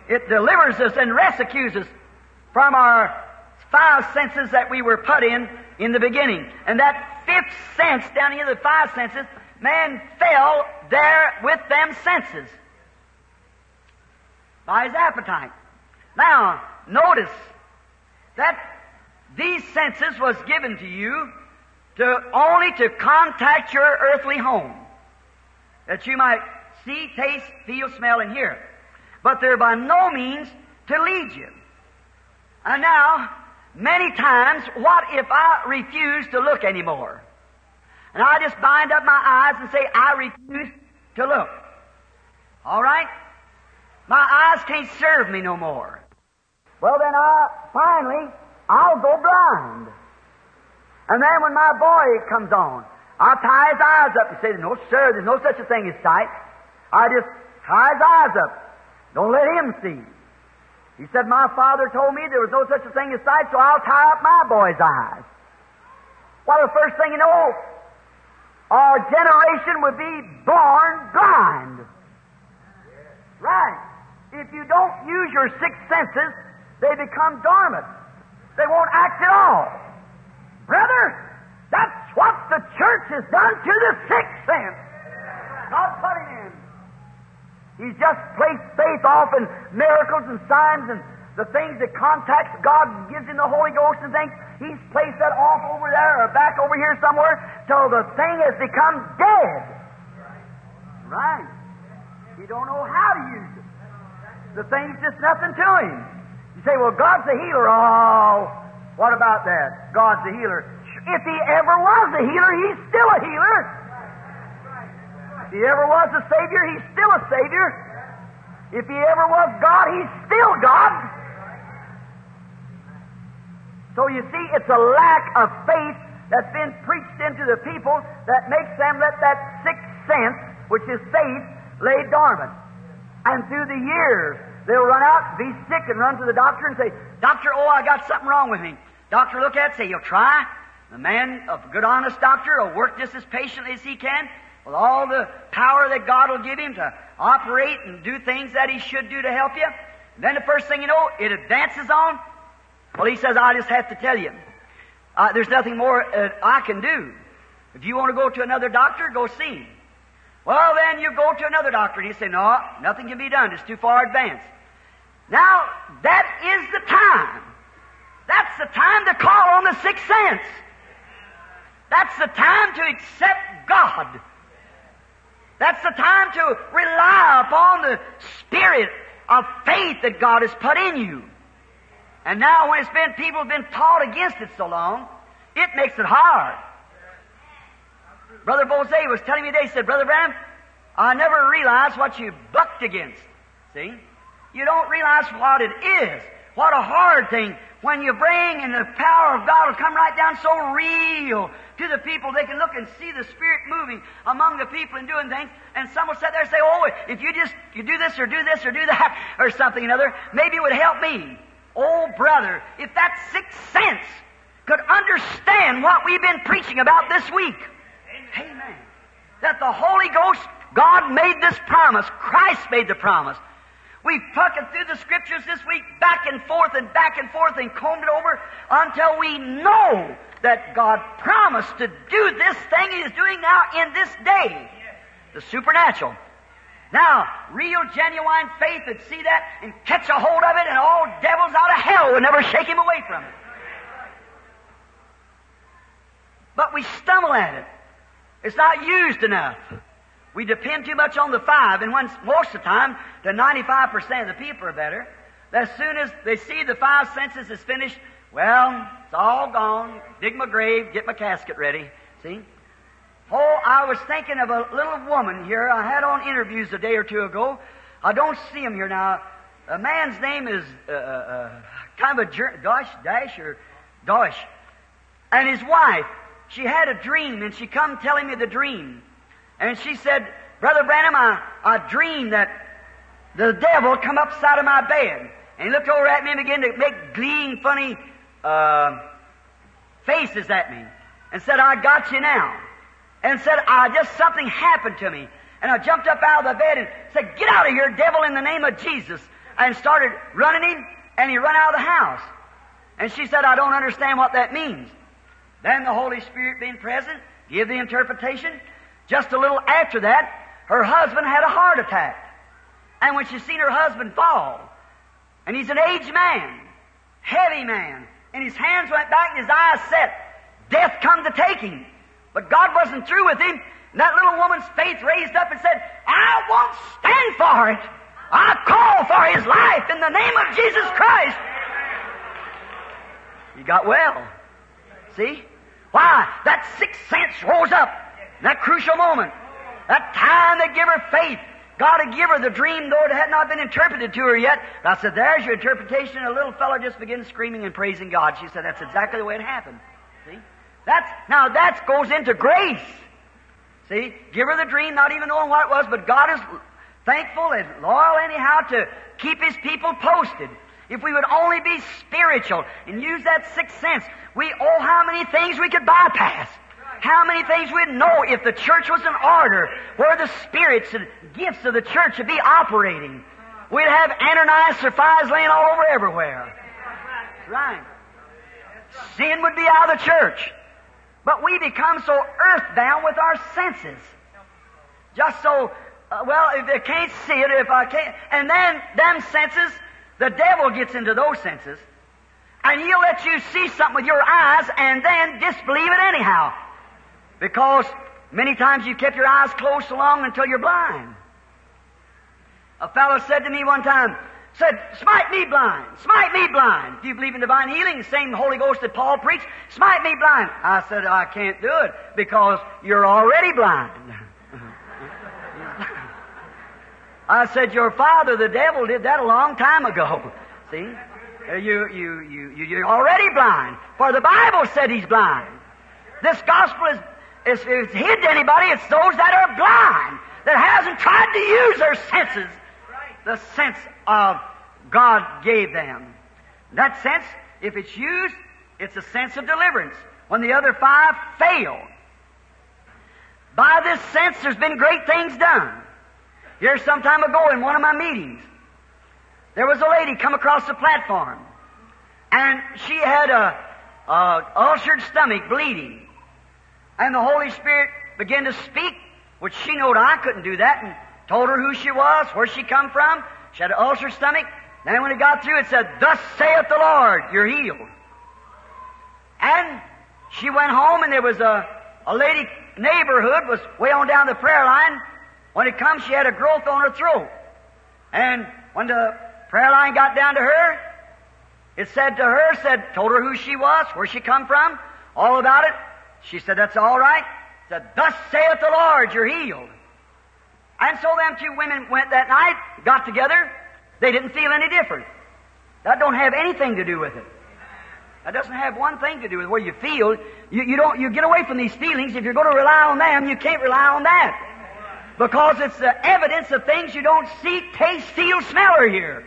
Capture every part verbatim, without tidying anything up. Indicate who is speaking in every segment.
Speaker 1: It delivers us and rescues us from our five senses that we were put in in the beginning. And that fifth sense, down here, the five senses, man fell there with them senses by his appetite. Now, notice that these senses was given to you to only to contact your earthly home, that you might see, taste, feel, smell, and hear. But they're by no means to lead you. And now, many times, what if I refuse to look anymore? And I just bind up my eyes and say, I refuse to look. All right? My eyes can't serve me no more. Well, then I, finally, I'll go blind. And then when my boy comes on, I'll tie his eyes up and say, no, sir, there's no such a thing as sight. I just tie his eyes up. Don't let him see. He said, my father told me there was no such a thing as sight, so I'll tie up my boy's eyes. Well, the first thing you know, our generation would be born blind. Right. If you don't use your six senses, they become dormant. They won't act at all. Brother, that's what the church has done to the sixth sense. God put him in. He's just placed faith off in miracles and signs and the things that contacts God and gives him the Holy Ghost and things. He's placed that off over there or back over here somewhere till the thing has become dead. Right. He don't know how to use it. The thing's just nothing to him. You say, well, God's a healer. Oh, what about that? God's a healer. If he ever was a healer, he's still a healer. If he ever was a Savior, he's still a Savior. If he ever was God, he's still God. So you see, it's a lack of faith that's been preached into the people that makes them let that sixth sense, which is faith, lay dormant. And through the years, they'll run out, be sick, and run to the doctor and say, Doctor, oh, I got something wrong with me. Doctor look at it, say, you'll try. The man, a good, honest doctor, will work just as patiently as he can with all the power that God will give him to operate and do things that he should do to help you. And then the first thing you know, it advances on. Well, he says, I just have to tell you, uh, there's nothing more uh, I can do. If you want to go to another doctor, go see him. Well, then you go to another doctor, and you say, no, nothing can be done. It's too far advanced. Now, that is the time. That's the time to call on the sixth sense. That's the time to accept God. That's the time to rely upon the spirit of faith that God has put in you. And now when it's been, people have been taught against it so long, it makes it hard. Brother Bose was telling me today, he said, Brother Branham, I never realized what you bucked against. See? You don't realize what it is. What a hard thing when you bring and the power of God will come right down so real to the people. They can look and see the Spirit moving among the people and doing things. And some will sit there and say, oh, if you just you do this or do this or do that or something or another, maybe it would help me. Oh, brother, if that sixth sense could understand what we've been preaching about this week. Amen. That the Holy Ghost, God made this promise. Christ made the promise. We've plucked through the Scriptures this week back and forth and back and forth and combed it over until we know that God promised to do this thing He is doing now in this day. The supernatural. Now, real, genuine faith would see that and catch a hold of it, and all devils out of hell would never shake him away from it. But we stumble at it. It's not used enough. We depend too much on the five, and once, most of the time, the ninety-five percent of the people are better. As soon as they see the five senses is finished, well, it's all gone. Dig my grave, get my casket ready. See? Oh, I was thinking of a little woman here I had on interviews a day or two ago. I don't see him here now. A man's name is uh, uh, kind of a jer- Dash, Dash or Dash. And his wife, she had a dream, and she come telling me the dream. And she said, Brother Branham, I, I dreamed that the devil come upside of my bed. And he looked over at me and began to make gleaming, funny uh, faces at me. And said, I got you now. And said, I just something happened to me. And I jumped up out of the bed and said, get out of here, devil, in the name of Jesus. and started running him, and he run out of the house. And she said, I don't understand what that means. Then the Holy Spirit being present, give the interpretation. Just a little after that, her husband had a heart attack. And when she seen her husband fall, and he's an aged man, heavy man, and his hands went back and his eyes set, death come to take him. But God wasn't through with him. And that little woman's faith raised up and said, I won't stand for it. I call for his life in the name of Jesus Christ. He got well. See? Why? That sixth sense rose up. That crucial moment. That time that gave her faith. God had given her the dream, though it had not been interpreted to her yet. But I said, there's your interpretation. And a little fellow just began screaming and praising God. She said, that's exactly the way it happened. See? That's, now that goes into grace. See? Give her the dream, not even knowing what it was, but God is thankful and loyal anyhow to keep His people posted. If we would only be spiritual and use that sixth sense, we, oh, how many things we could bypass. How many things we'd know if the church was in order, where the spirits and gifts of the church would be operating. We'd have Ananias or Sapphira laying all over everywhere. Right. Sin would be out of the church. But we become so earthbound with our senses. Just so, uh, well, if I can't see it, if I can't, and then them senses, the devil gets into those senses, and he'll let you see something with your eyes and then disbelieve it anyhow. Because many times you kept your eyes closed so long until you're blind. A fellow said to me one time, said, smite me blind, smite me blind. Do you believe in divine healing? The same Holy Ghost that Paul preached, smite me blind. I said, I can't do it because you're already blind. I said, your father, the devil, did that a long time ago. See? You, you, you, you, you're already blind. For the Bible said he's blind. This gospel is, is, is hid to anybody. It's those that are blind, that hasn't tried to use their senses. The sense of God gave them. That sense, if it's used, it's a sense of deliverance. When the other five fail. By this sense, there's been great things done. Here some time ago in one of my meetings, there was a lady come across the platform, and she had a, a ulcered stomach, bleeding. And the Holy Spirit began to speak, which she knowed I couldn't do that, and told her who she was, where she come from. She had an ulcered stomach. Then when it got through, it said, thus saith the Lord, you're healed. And she went home, and there was a, a lady neighborhood was way on down the prayer line. When it comes, she had a growth on her throat. And when the prayer line got down to her, it said to her, said, told her who she was, where she come from, all about it. She said, that's all right. Said, thus saith the Lord, you're healed. And so them two women went that night, got together. They didn't feel any different. That don't have anything to do with it. That doesn't have one thing to do with where you feel. You, you don't, you get away from these feelings. If you're going to rely on them, you can't rely on that. Because it's the evidence of things you don't see, taste, feel, smell, or hear.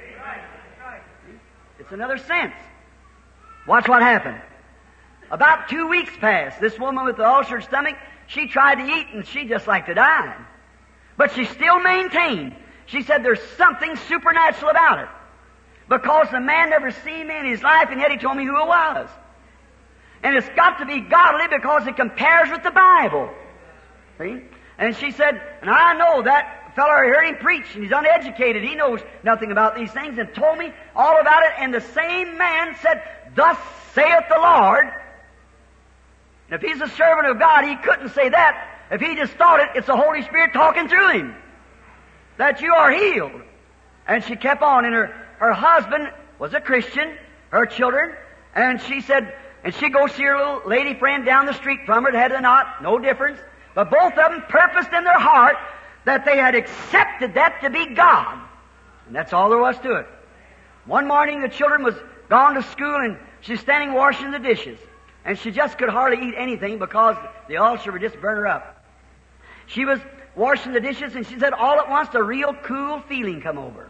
Speaker 1: It's another sense. Watch what happened. About two weeks passed. This woman with the ulcered stomach, she tried to eat and she just like to die. But she still maintained. She said there's something supernatural about it. Because the man never seen me in his life, and yet he told me who it was. And it's got to be godly because it compares with the Bible. See? And she said, and I know that fellow, I heard him preach, and he's uneducated. He knows nothing about these things, and told me all about it. And the same man said, thus saith the Lord. And if he's a servant of God, he couldn't say that. If he just thought it, it's the Holy Spirit talking through him. That you are healed. And she kept on, and her, her husband was a Christian, her children, and she said, and she goes see her little lady friend down the street from her, that had a knot, no difference. But both of them purposed in their heart that they had accepted that to be God. And that's all there was to it. One morning the children was gone to school, and she's standing washing the dishes. And she just could hardly eat anything because the ulcer would just burn her up. She was washing the dishes, and she said all at once a real cool feeling come over.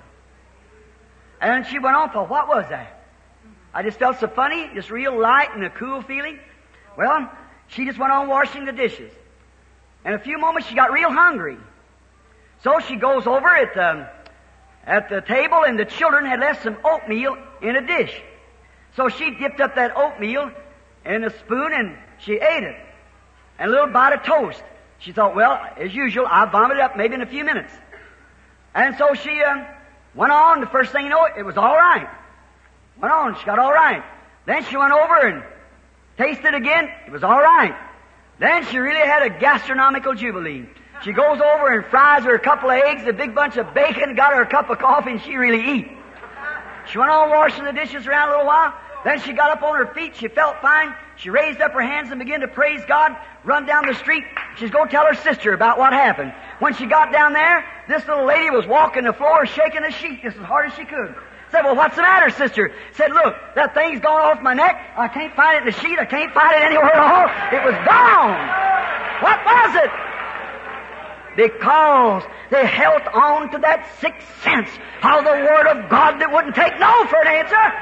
Speaker 1: And she went on for, what was that? I just felt so funny, just real light and a cool feeling. Well, she just went on washing the dishes. In a few moments, she got real hungry. So she goes over at, um, at the table, and the children had left some oatmeal in a dish. So she dipped up that oatmeal in a spoon, and she ate it. And a little bite of toast. She thought, well, as usual, I'll vomit it up maybe in a few minutes. And so she uh, went on. The first thing you know, it was all right. Went on. She got all right. Then she went over and tasted again. It was all right. Then she really had a gastronomical jubilee. She goes over and fries her a couple of eggs, a big bunch of bacon, got her a cup of coffee, and she really eat. She went on washing the dishes around a little while. Then she got up on her feet. She felt fine. She raised up her hands and began to praise God, run down the street. She's going to tell her sister about what happened. When she got down there, this little lady was walking the floor, shaking the sheet just as hard as she could. Said, well, what's the matter, sister? Said, look, that thing's gone off my neck. I can't find it in the sheet. I can't find it anywhere at all. It was gone. What was it? Because they held on to that sixth sense of the Word of God that wouldn't take no for an answer.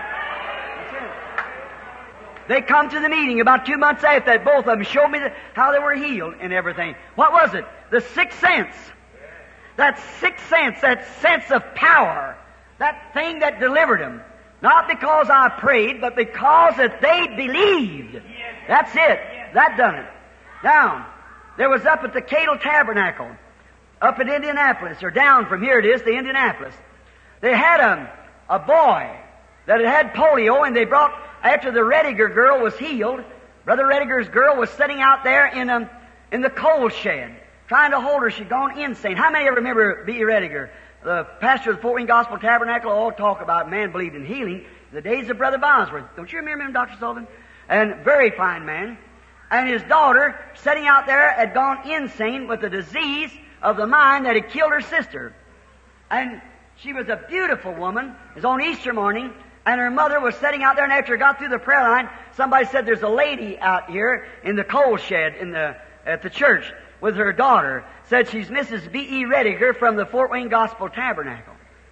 Speaker 1: They come to the meeting about two months after that. Both of them showed me how they were healed and everything. What was it? The sixth sense. That sixth sense, that sense of power. That thing that delivered them. Not because I prayed, but because that they believed. That's it. That done it. Now, there was up at the Cadle Tabernacle, up at Indianapolis, or down from here it is to Indianapolis. They had a, a boy that had had polio, and they brought, after the Rediger girl was healed, Brother Rediger's girl was sitting out there in a, in the coal shed, trying to hold her. She'd gone insane. How many ever remember B E. Rediger? The pastor of the Fort Wayne Gospel Tabernacle all talk about man believed in healing. The days of Brother Bosworth. Don't you remember him, Doctor Sullivan? And very fine man. And his daughter, sitting out there, had gone insane with a disease of the mind that had killed her sister. And she was a beautiful woman. It was on Easter morning. And her mother was sitting out there, and after it got through the prayer line, somebody said, there's a lady out here in the coal shed in the, at the church with her daughter. Said she's Missus B E. Rediger from the Fort Wayne Gospel Tabernacle.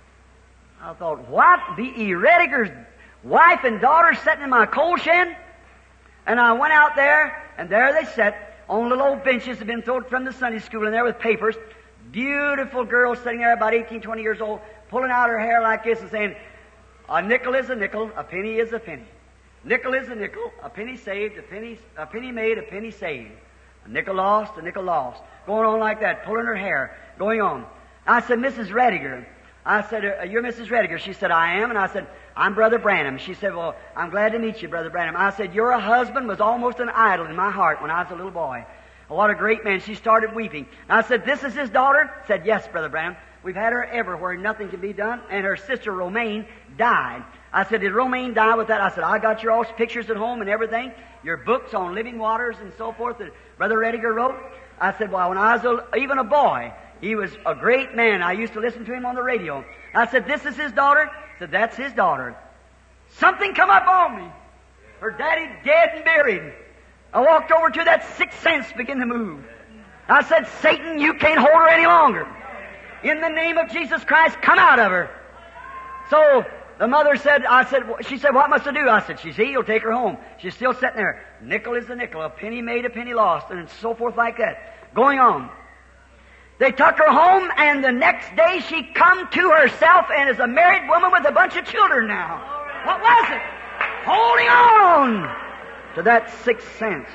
Speaker 1: I thought, what? B E. Rediger's wife and daughter sitting in my coal shed? And I went out there, and there they sat on little old benches that had been thrown from the Sunday school in there with papers. Beautiful girl sitting there about eighteen, twenty years old, pulling out her hair like this and saying, a nickel is a nickel, a penny is a penny. Nickel is a nickel, a penny saved, a penny, a penny made, a penny saved. A nickel lost, a nickel lost. Going on like that, pulling her hair, going on. I said, Missus Rediger. I said, uh, you're Missus Rediger. She said, I am. And I said, I'm Brother Branham. She said, well, I'm glad to meet you, Brother Branham. I said, your husband was almost an idol in my heart when I was a little boy. What a great man. She started weeping. And I said, this is his daughter? Said, yes, Brother Branham. We've had her everywhere, nothing can be done. And her sister, Romaine, died. I said, did Romaine die with that? I said, I got your all pictures at home and everything. Your books on living waters and so forth that Brother Rediger wrote. I said, well, when I was a, even a boy, he was a great man. I used to listen to him on the radio. I said, this is his daughter? I said, that's his daughter. Something come up on me. Her daddy dead and buried. I walked over to that sixth sense, began to move. I said, Satan, you can't hold her any longer. In the name of Jesus Christ, come out of her. So the mother said, I said, she said, what must I do? I said, she's healed, take her home. She's still sitting there. Nickel is a nickel, a penny made, a penny lost, and so forth like that. Going on. They took her home, and the next day she come to herself and is a married woman with a bunch of children now. What was it? Holding on to that sixth sense.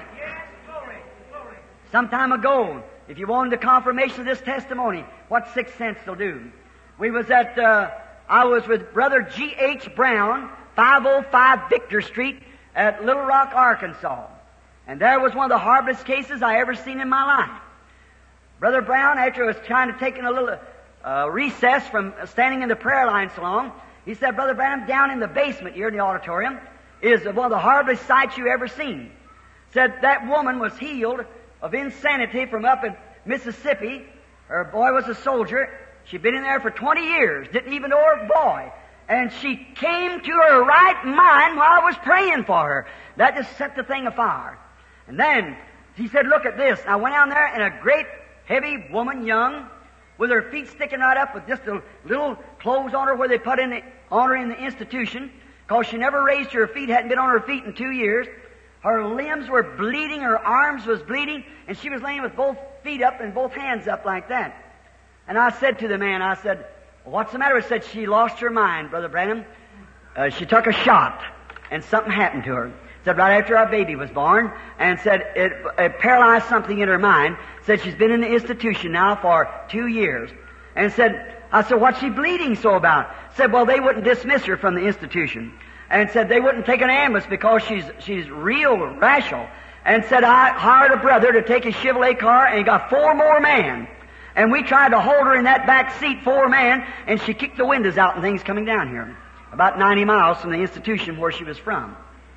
Speaker 1: Some time ago, if you wanted the confirmation of this testimony, what sixth sense will do? We was at, uh, I was with Brother G H Brown, five oh five Victor Street at Little Rock, Arkansas. And there was one of the horriblest cases I ever seen in my life. Brother Brown, after I was trying to take a little uh, recess from standing in the prayer line so long, he said, Brother Branham, down in the basement here in the auditorium is one of the horriblest sights you ever seen. Said that woman was healed of insanity from up in Mississippi. Her boy was a soldier. She'd been in there for twenty years, didn't even know her boy. And she came to her right mind while I was praying for her. That just set the thing afire. And then he said, look at this. I went down there, and a great heavy woman, young, with her feet sticking right up with just a little clothes on her where they put in the, on her in the institution, because she never raised her feet, hadn't been on her feet in two years. Her limbs were bleeding, her arms was bleeding, and she was laying with both feet up and both hands up like that. And I said to the man, I said,
Speaker 2: What's the matter? I said, she lost her mind, Brother Branham. Uh, she took a shot, and something happened to her. Said right after our baby was born, and said it, it paralyzed something in her mind. Said she's been in the institution now for two years. And said, I said, what's she bleeding so about? Said, well, they wouldn't dismiss her from the institution. And said they wouldn't take an ambulance because she's she's real rational. And said, I hired a brother to take his Chevrolet car, and he got four more men. And we tried to hold her in that back seat, four men, and she kicked the windows out and things coming down here. About ninety miles from the institution where she was from.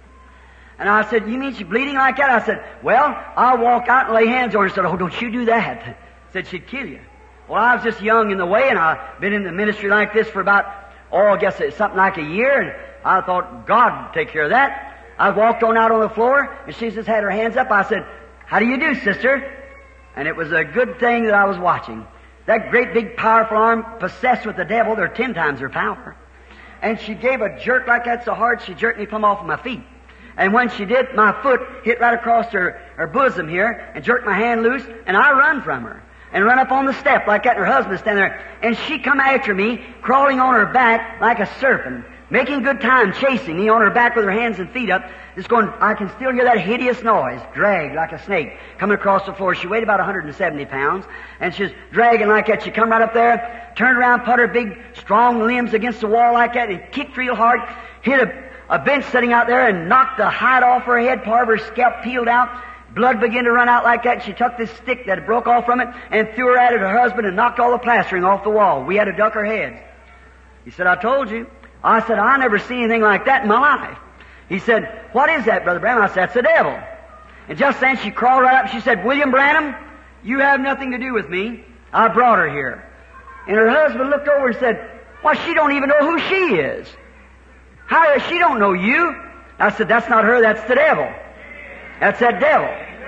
Speaker 2: And I said, you mean she's bleeding like that? I said, well, I'll walk out and lay hands on her. She said, oh, don't you do that. Said she'd kill you. Well, I was just young in the way, and I've been in the ministry like this for about, oh, I guess it's something like a year, and I thought God would take care of that. I walked on out on the floor, and she just had her hands up. I said, how do you do, sister? And it was a good thing that I was watching. That great big powerful arm possessed with the devil, they're ten times her power. And she gave a jerk like that so hard she jerked me plumb off of my feet. And when she did, my foot hit right across her, her bosom here and jerked my hand loose, and I run from her and run up on the step like that, and her husband standing there. And she come after me, crawling on her back like a serpent, making good time, chasing me on her back with her hands and feet up. Just going, I can still hear that hideous noise, drag like a snake, coming across the floor. She weighed about one hundred seventy pounds, and she's dragging like that. She come right up there, turned around, put her big, strong limbs against the wall like that, and kicked real hard, hit a, a bench sitting out there, and knocked the hide off her head, part of her scalp peeled out. Blood began to run out like that, and she took this stick that broke off from it and threw her at it, her husband, and knocked all the plastering off the wall. We had to duck her heads. He said, I told you. I said, I never seen anything like that in my life. He said, what is that, Brother Branham? I said, that's the devil. And just then she crawled right up and she said, William Branham, you have nothing to do with me. I brought her here. And her husband looked over and said, well, she don't even know who she is. How, she don't know you. I said, that's not her, that's the devil. That's that devil.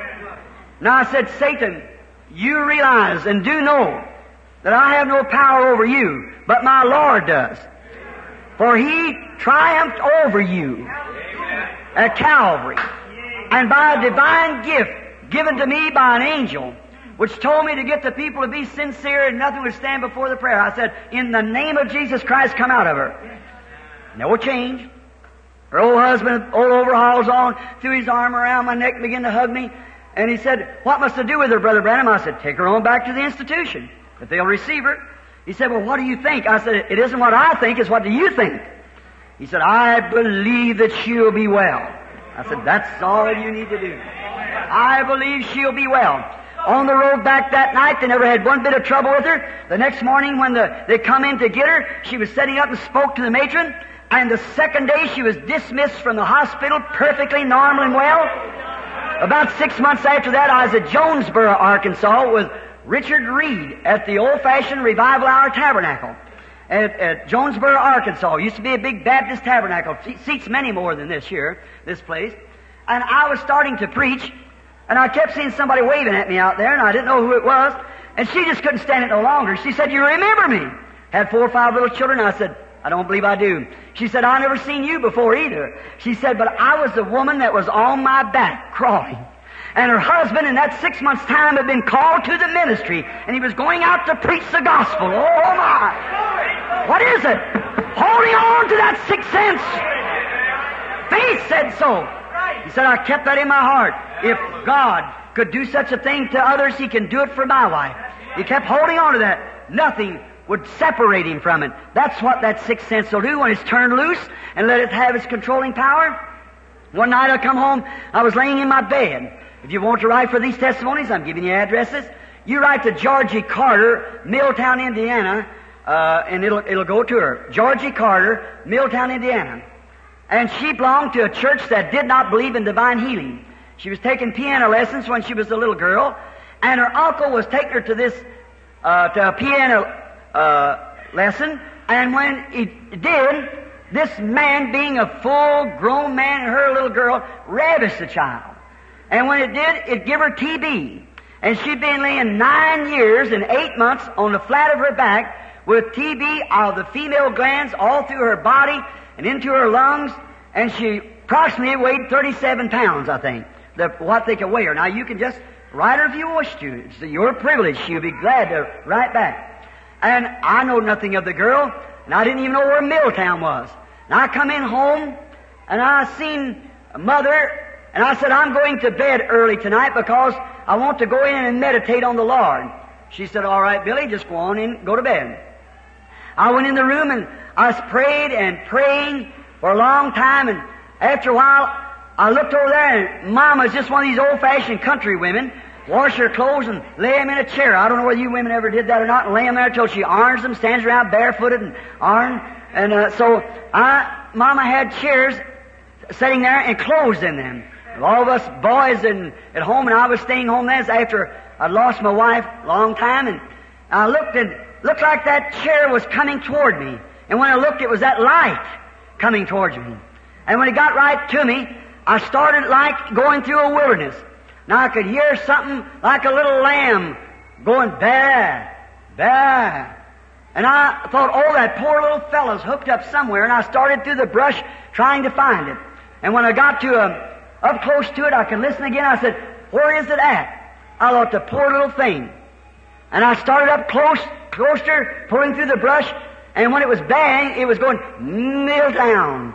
Speaker 2: Now I said, Satan, you realize and do know that I have no power over you, but my Lord does. For He triumphed over you at Calvary, and by a divine gift given to me by an angel, which told me to get the people to be sincere and nothing would stand before the prayer. I said, in the name of Jesus Christ, come out of her. No change. Her old husband, old overalls on, threw his arm around my neck and began to hug me. And he said, what must I do with her, Brother Branham? I said, take her on back to the institution, if they'll receive her. He said, well, what do you think? I said, it isn't what I think, it's what do you think? He said, I believe that she'll be well. I said, that's all you need to do. I believe she'll be well. On the road back that night, they never had one bit of trouble with her. The next morning when the, they come in to get her, she was setting up and spoke to the matron. And the second day she was dismissed from the hospital, perfectly normal and well. About six months after that, I was at Jonesboro, Arkansas, with Richard Reed at the old-fashioned Revival Hour Tabernacle at, at Jonesboro, Arkansas. It used to be a big Baptist tabernacle. It seats many more than this here, this place. And I was starting to preach, and I kept seeing somebody waving at me out there, and I didn't know who it was. And she just couldn't stand it no longer. She said, you remember me? Had four or five little children. I said, I don't believe I do. She said, I never seen you before either. She said, but I was the woman that was on my back crawling. And her husband in that six months' time had been called to the ministry, and he was going out to preach the gospel. Oh my! What is it? Holding on to that sixth sense. Faith said so. He said, I kept that in my heart. If God could do such a thing to others, He can do it for my wife. He kept holding on to that. Nothing would separate him from it. That's what that sixth sense will do when it's turned loose and let it have its controlling power. One night I come home, I was laying in my bed. If you want to write for these testimonies, I'm giving you addresses. You write to Georgie Carter, Milltown, Indiana, uh, and it'll, it'll go to her. Georgie Carter, Milltown, Indiana. And she belonged to a church that did not believe in divine healing. She was taking piano lessons when she was a little girl, and her uncle was taking her to this, uh, to a piano Uh, lesson, and when he did, this man, being a full-grown man and her little girl, ravished the child. And when it did, it gave her T B. And she'd been laying nine years and eight months on the flat of her back with T B of the female glands all through her body and into her lungs, and she approximately weighed thirty-seven pounds, I think, the, what they could weigh her. Now, you can just write her if you wish to. It's your privilege. She'll be glad to write back. And I know nothing of the girl, and I didn't even know where Milltown was. And I come in home, and I seen Mother, and I said, I'm going to bed early tonight because I want to go in and meditate on the Lord. She said, all right, Billy, just go on in, go to bed. I went in the room, and I was prayed and praying for a long time, and after a while, I looked over there, and Mama's just one of these old-fashioned country women, wash her clothes and lay them in a chair. I don't know whether you women ever did that or not, and lay them there till she irons them, stands around barefooted and iron. And uh, so I, Mama had chairs sitting there and clothes in them. All of us boys in, at home, and I was staying home then after I'd lost my wife a long time, and I looked, and looked like that chair was coming toward me. And when I looked, it was that light coming towards me. And when it got right to me, I started like going through a wilderness. Now I could hear something like a little lamb going bah, bah. And I thought, oh, that poor little fellow's hooked up somewhere, and I started through the brush trying to find it. And when I got to um, up close to it, I could listen again. I said, where is it at? I thought, the poor little thing. And I started up close, closer, pulling through the brush, and when it was bang, it was going, Milltown,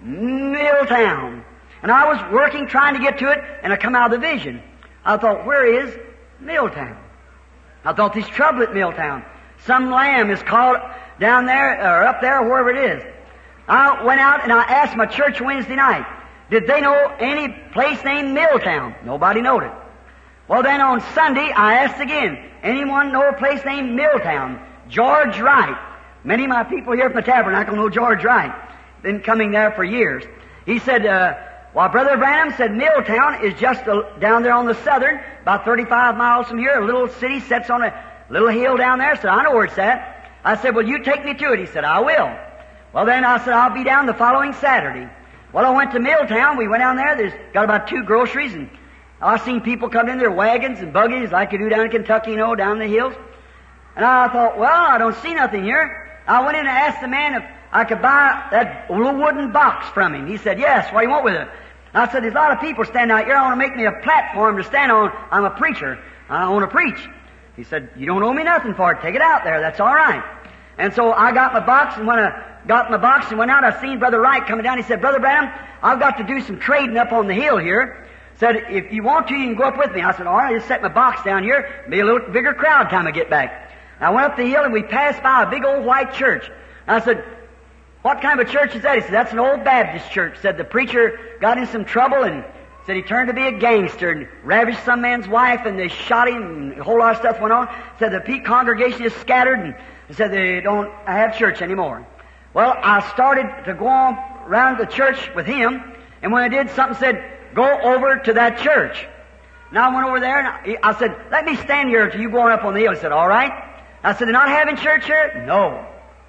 Speaker 2: Milltown. And I was working, trying to get to it, and I come out of the vision. I thought, where is Milltown? I thought, there's trouble at Milltown. Some lamb is caught down there, or up there, or wherever it is. I went out and I asked my church Wednesday night, did they know any place named Milltown? Nobody knowed it. Well, then on Sunday, I asked again, anyone know a place named Milltown? George Wright. Many of my people here from the Tabernacle know George Wright. Been coming there for years. He said, uh, well, Brother Branham said Milltown is just a, down there on the southern, about thirty-five miles from here. A little city sits on a little hill down there. I said, I know where it's at. I said, well, you take me to it. He said, I will. Well, then I said, I'll be down the following Saturday. Well, I went to Milltown. We went down there. There's got about two groceries, and I've seen people come in their wagons and buggies like you do down in Kentucky, you know, down the hills. And I thought, well, I don't see nothing here. I went in and asked the man if I could buy that little wooden box from him. He said, yes, what do you want with it? And I said, there's a lot of people standing out here. I want to make me a platform to stand on. I'm a preacher. I want to preach. He said, you don't owe me nothing for it. Take it out there. That's all right. And so I got my box, and when I got my box and went out, I seen Brother Wright coming down. He said, Brother Branham, I've got to do some trading up on the hill here. Said, if you want to, you can go up with me. I said, all right, just set my box down here. Be a little bigger crowd time I get back. And I went up the hill, and we passed by a big old white church. And I said, what kind of a church is that? He said, that's an old Baptist church. Said the preacher got in some trouble and said he turned to be a gangster and ravished some man's wife, and they shot him, and a whole lot of stuff went on. Said the congregation is scattered, and said they don't have church anymore. Well, I started to go on around the church with him, and when I did, something said, go over to that church. Now I went over there, and I, I said, let me stand here until you go on up on the hill. He said, all right. I said, they're not having church here? No.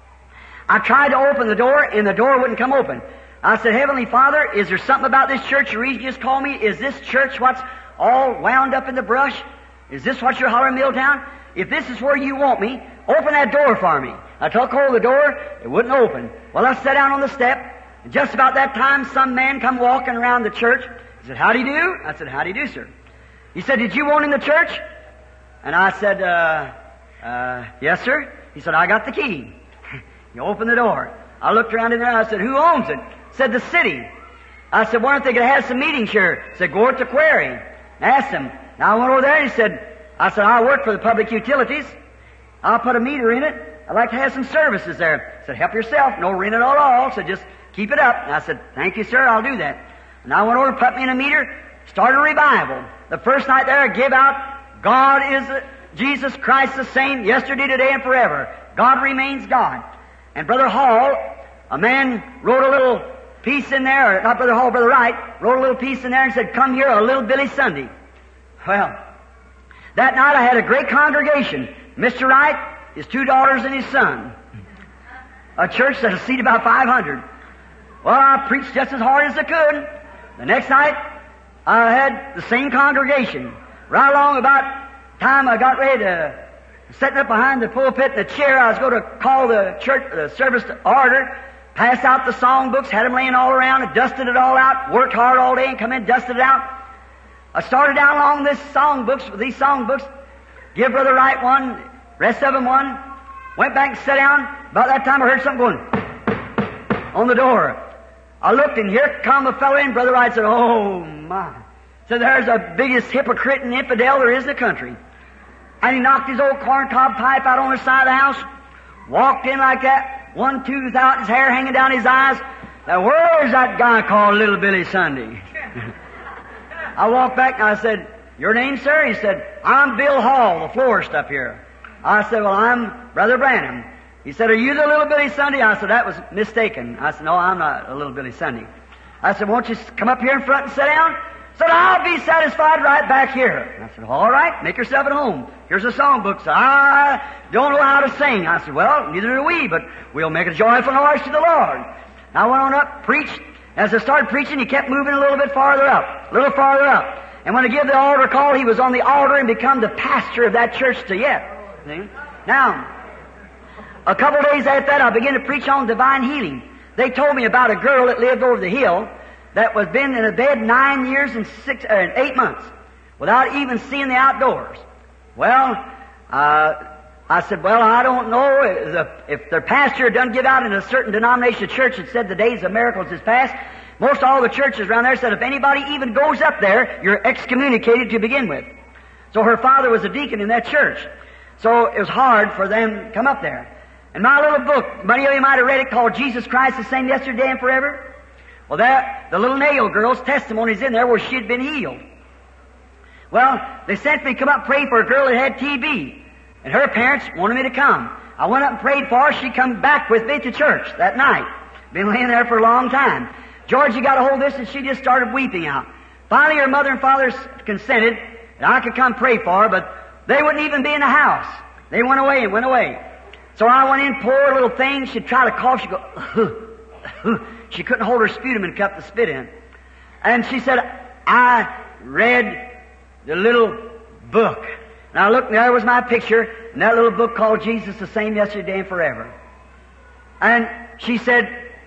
Speaker 2: I tried to open the door, and the door wouldn't come open. I said, Heavenly Father, is there something about this church the reason you just called me? Is this church what's all wound up in the brush? Is this what you're hollering, Milltown? If this is where you want me, open that door for me. I took hold of the door, it wouldn't open. Well, I sat down on the step, and just about that time, some man come walking around the church. He said, how do you do? I said, how do you do, sir? He said, did you want in the church? And I said, uh, uh, yes, sir. He said, I got the key. He opened the door. I looked around in there, and I said, who owns it? Said, the city. I said, why aren't they going to have some meetings here? Said, go to the quarry. And asked him. Now I went over there, and he said, I said, I work for the public utilities. I'll put a meter in it. I'd like to have some services there. I said, help yourself. No rent at all. So just keep it up. And I said, thank you, sir. I'll do that. And I went over, put me in a meter, started a revival. The first night there, I gave out, God is Jesus Christ the same yesterday, today, and forever. God remains God. And Brother Hall, a man wrote a little piece in there, or not Brother Hall, Brother Wright, wrote a little piece in there and said, come here, a little Billy Sunday. Well, that night I had a great congregation. Mister Wright, his two daughters, and his son. A church that'll seat about five hundred. Well, I preached just as hard as I could. The next night, I had the same congregation. Right along about time I got ready to setting up behind the pulpit in the chair, I was going to call the church, the service to order, pass out the song books, had them laying all around, and dusted it all out, worked hard all day and come in, dusted it out. I started down along this song books, with these song books, give Brother Wright one, rest of them one. Went back and sat down. About that time I heard something going on the door. I looked, and here come a fellow in. Brother Wright said, oh, my. So there's the biggest hypocrite and infidel there is in the country. And he knocked his old corncob pipe out on the side of the house, walked in like that, one tooth out, his hair hanging down his eyes. Now, where's that guy called Little Billy Sunday? I walked back and I said, your name, sir? He said, I'm Bill Hall, the florist up here. I said, well, I'm Brother Branham. He said, are you the Little Billy Sunday? I said, that was mistaken. I said, no, I'm not a Little Billy Sunday. I said, won't you come up here in front and sit down? He said, I'll be satisfied right back here. I said, all right, make yourself at home. Here's a songbook. So I don't know how to sing. I said, well, neither do we, but we'll make a joyful noise to the Lord. I went on up, preached. As I started preaching, he kept moving a little bit farther up, a little farther up. And when I give the altar call, he was on the altar and become the pastor of that church to yet. See? Now, a couple of days after that, I began to preach on divine healing. They told me about a girl that lived over the hill that was been in a bed nine years and six, uh, eight months without even seeing the outdoors. Well, uh, I said, well, I don't know if, if their pastor doesn't give out in a certain denomination of church that said the days of miracles is past. Most all the churches around there said if anybody even goes up there, you're excommunicated to begin with. So her father was a deacon in that church. So it was hard for them to come up there. And my little book, many of you might have read it, called Jesus Christ the Same Yesterday and Forever. Well, that, the little Nail girl's testimony's in there where she had been healed. Well, they sent me to come up and pray for a girl that had T B. And her parents wanted me to come. I went up and prayed for her. She come back with me to church that night. Been laying there for a long time. Georgie got a hold of this and she just started weeping out. Finally, her mother and father consented that I could come pray for her, but they wouldn't even be in the house. They went away and went away. So I went in, poor little thing. She'd try to cough. She'd go, uh, uh. She couldn't hold her sputum and cup the spit in. And she said, I read the little book. And I looked, and there was my picture, and that little book called Jesus the Same Yesterday and Forever. And she said,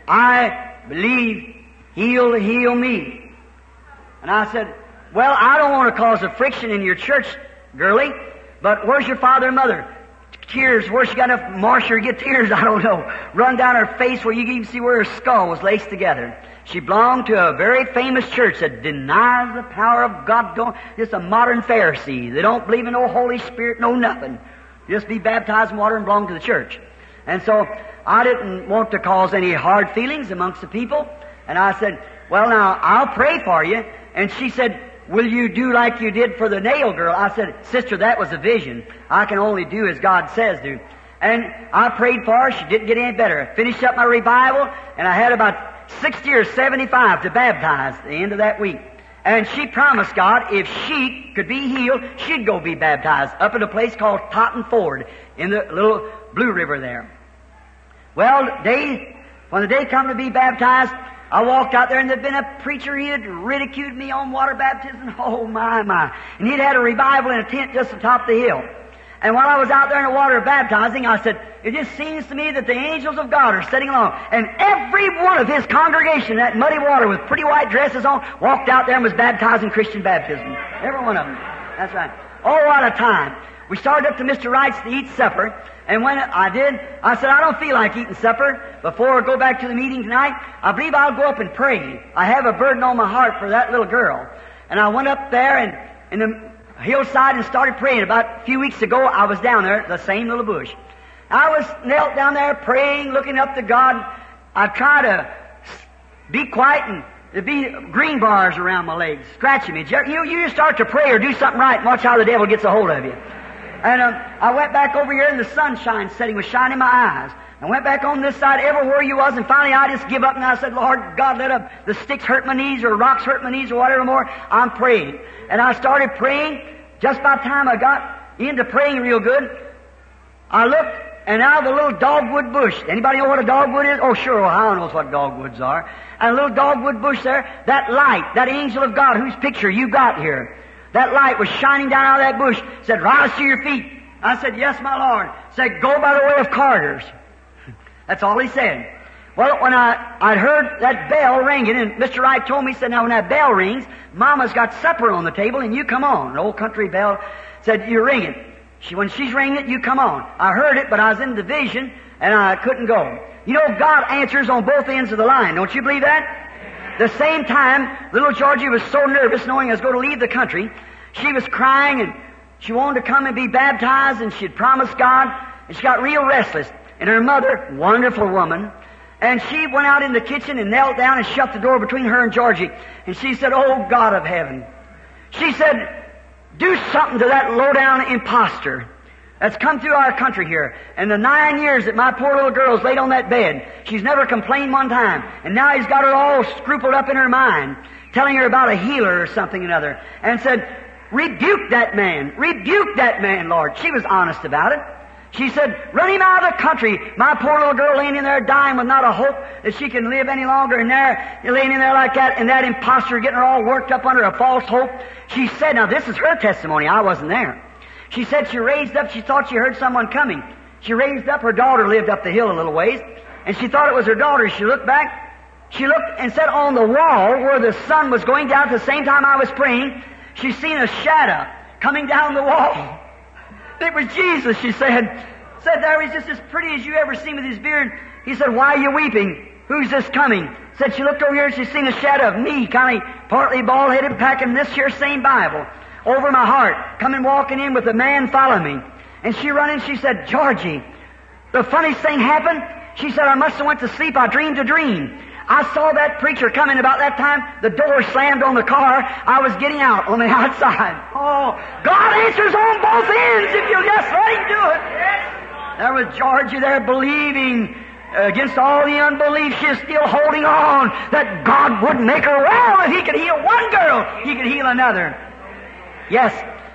Speaker 2: I believe He'll heal me. And I said, well, I don't want to cause a friction in your church, girlie, but where's your father and mother? Tears, where she got enough moisture to get tears, I don't know. Run down her face where you can even see where her skull was laced together. She belonged to a very famous church that denies the power of God. Don't, just a modern Pharisee. They don't believe in no Holy Spirit, no nothing. Just be baptized in water and belong to the church. And so I didn't want to cause any hard feelings amongst the people. And I said, well, now, I'll pray for you. And she said, will you do like you did for the Nail girl? I said, sister, that was a vision. I can only do as God says do. And I prayed for her. She didn't get any better. I finished up my revival, and I had about sixty or seventy-five to baptize at the end of that week. And she promised God if she could be healed, she'd go be baptized up at a place called Totten Ford in the little Blue River there. Well, day, when the day come to be baptized, I walked out there, and there'd been a preacher. He had ridiculed me on water baptism. Oh, my, my. And he'd had a revival in a tent just atop the hill. And while I was out there in the water baptizing, I said, it just seems to me that the angels of God are sitting along. And every one of his congregation, that muddy water with pretty white dresses on, walked out there and was baptized in Christian baptism. Every one of them. That's right. Oh, what a time. We started up to Mister Wright's to eat supper. And when I did, I said, I don't feel like eating supper before I go back to the meeting tonight. I believe I'll go up and pray. I have a burden on my heart for that little girl. And I went up there and in the hillside and started praying. About a few weeks ago, I was down there, the same little bush. I was knelt down there praying, looking up to God. I try to be quiet and there'd be green bars around my legs, scratching me. You, you just start to pray or do something right and watch how the devil gets a hold of you. And um, I went back over here and the sunshine setting was shining in my eyes. I went back on this side everywhere you was, and finally I just give up and I said, Lord God, let up the sticks hurt my knees or rocks hurt my knees or whatever more. I'm praying. And I started praying. Just by the time I got into praying real good, I looked, and out of a little dogwood bush. Anybody know what a dogwood is? Oh, sure, Ohio knows what dogwoods are. And a little dogwood bush there, that light, that angel of God whose picture you got here, that light was shining down out of that bush, said, rise to your feet. I said, yes, my Lord. Said, go by the way of Carter's. That's all he said. Well, when I, I'd heard that bell ringing, and Mister Wright told me, he said, now when that bell rings, Mama's got supper on the table, and you come on. An old country bell said, you're ringing. She, when she's ringing it, you come on. I heard it, but I was in the vision, and I couldn't go. You know, God answers on both ends of the line. Don't you believe that? The same time, little Georgie was so nervous knowing I was going to leave the country. She was crying, and she wanted to come and be baptized, and she'd promised God, and she got real restless. And her mother, wonderful woman, and she went out in the kitchen and knelt down and shut the door between her and Georgie. And she said, "Oh, God of heaven." She said, "Do something to that low-down imposter that's come through our country here. And the nine years that my poor little girl's laid on that bed, she's never complained one time. And now he's got her all scrupled up in her mind, telling her about a healer or something or another." And said, "Rebuke that man. Rebuke that man, Lord." She was honest about it. She said, "Run him out of the country. My poor little girl laying in there dying with not a hope that she can live any longer. And there, laying in there like that, and that imposter getting her all worked up under a false hope." She said, now this is her testimony. I wasn't there. She said she raised up, she thought she heard someone coming. She raised up, her daughter lived up the hill a little ways, and she thought it was her daughter. She looked back, she looked and said on the wall where the sun was going down at the same time I was praying, she seen a shadow coming down the wall. It was Jesus, she said. Said there he's just as pretty as you ever seen with his beard. He said, "Why are you weeping? Who's this coming?" Said she looked over here and she seen a shadow of me, kind of partly bald-headed, packing this here same Bible over my heart, coming walking in with a man following me. And she run in, she said, "Georgie, the funniest thing happened." She said, "I must have went to sleep. I dreamed a dream. I saw that preacher coming about that time. The door slammed on the car. I was getting out on the outside." Oh, God answers on both ends if you'll just let Him do it. There was Georgie there believing against all the unbelief. She's still holding on that God would make her well. If He could heal one girl, He could heal another. Yes.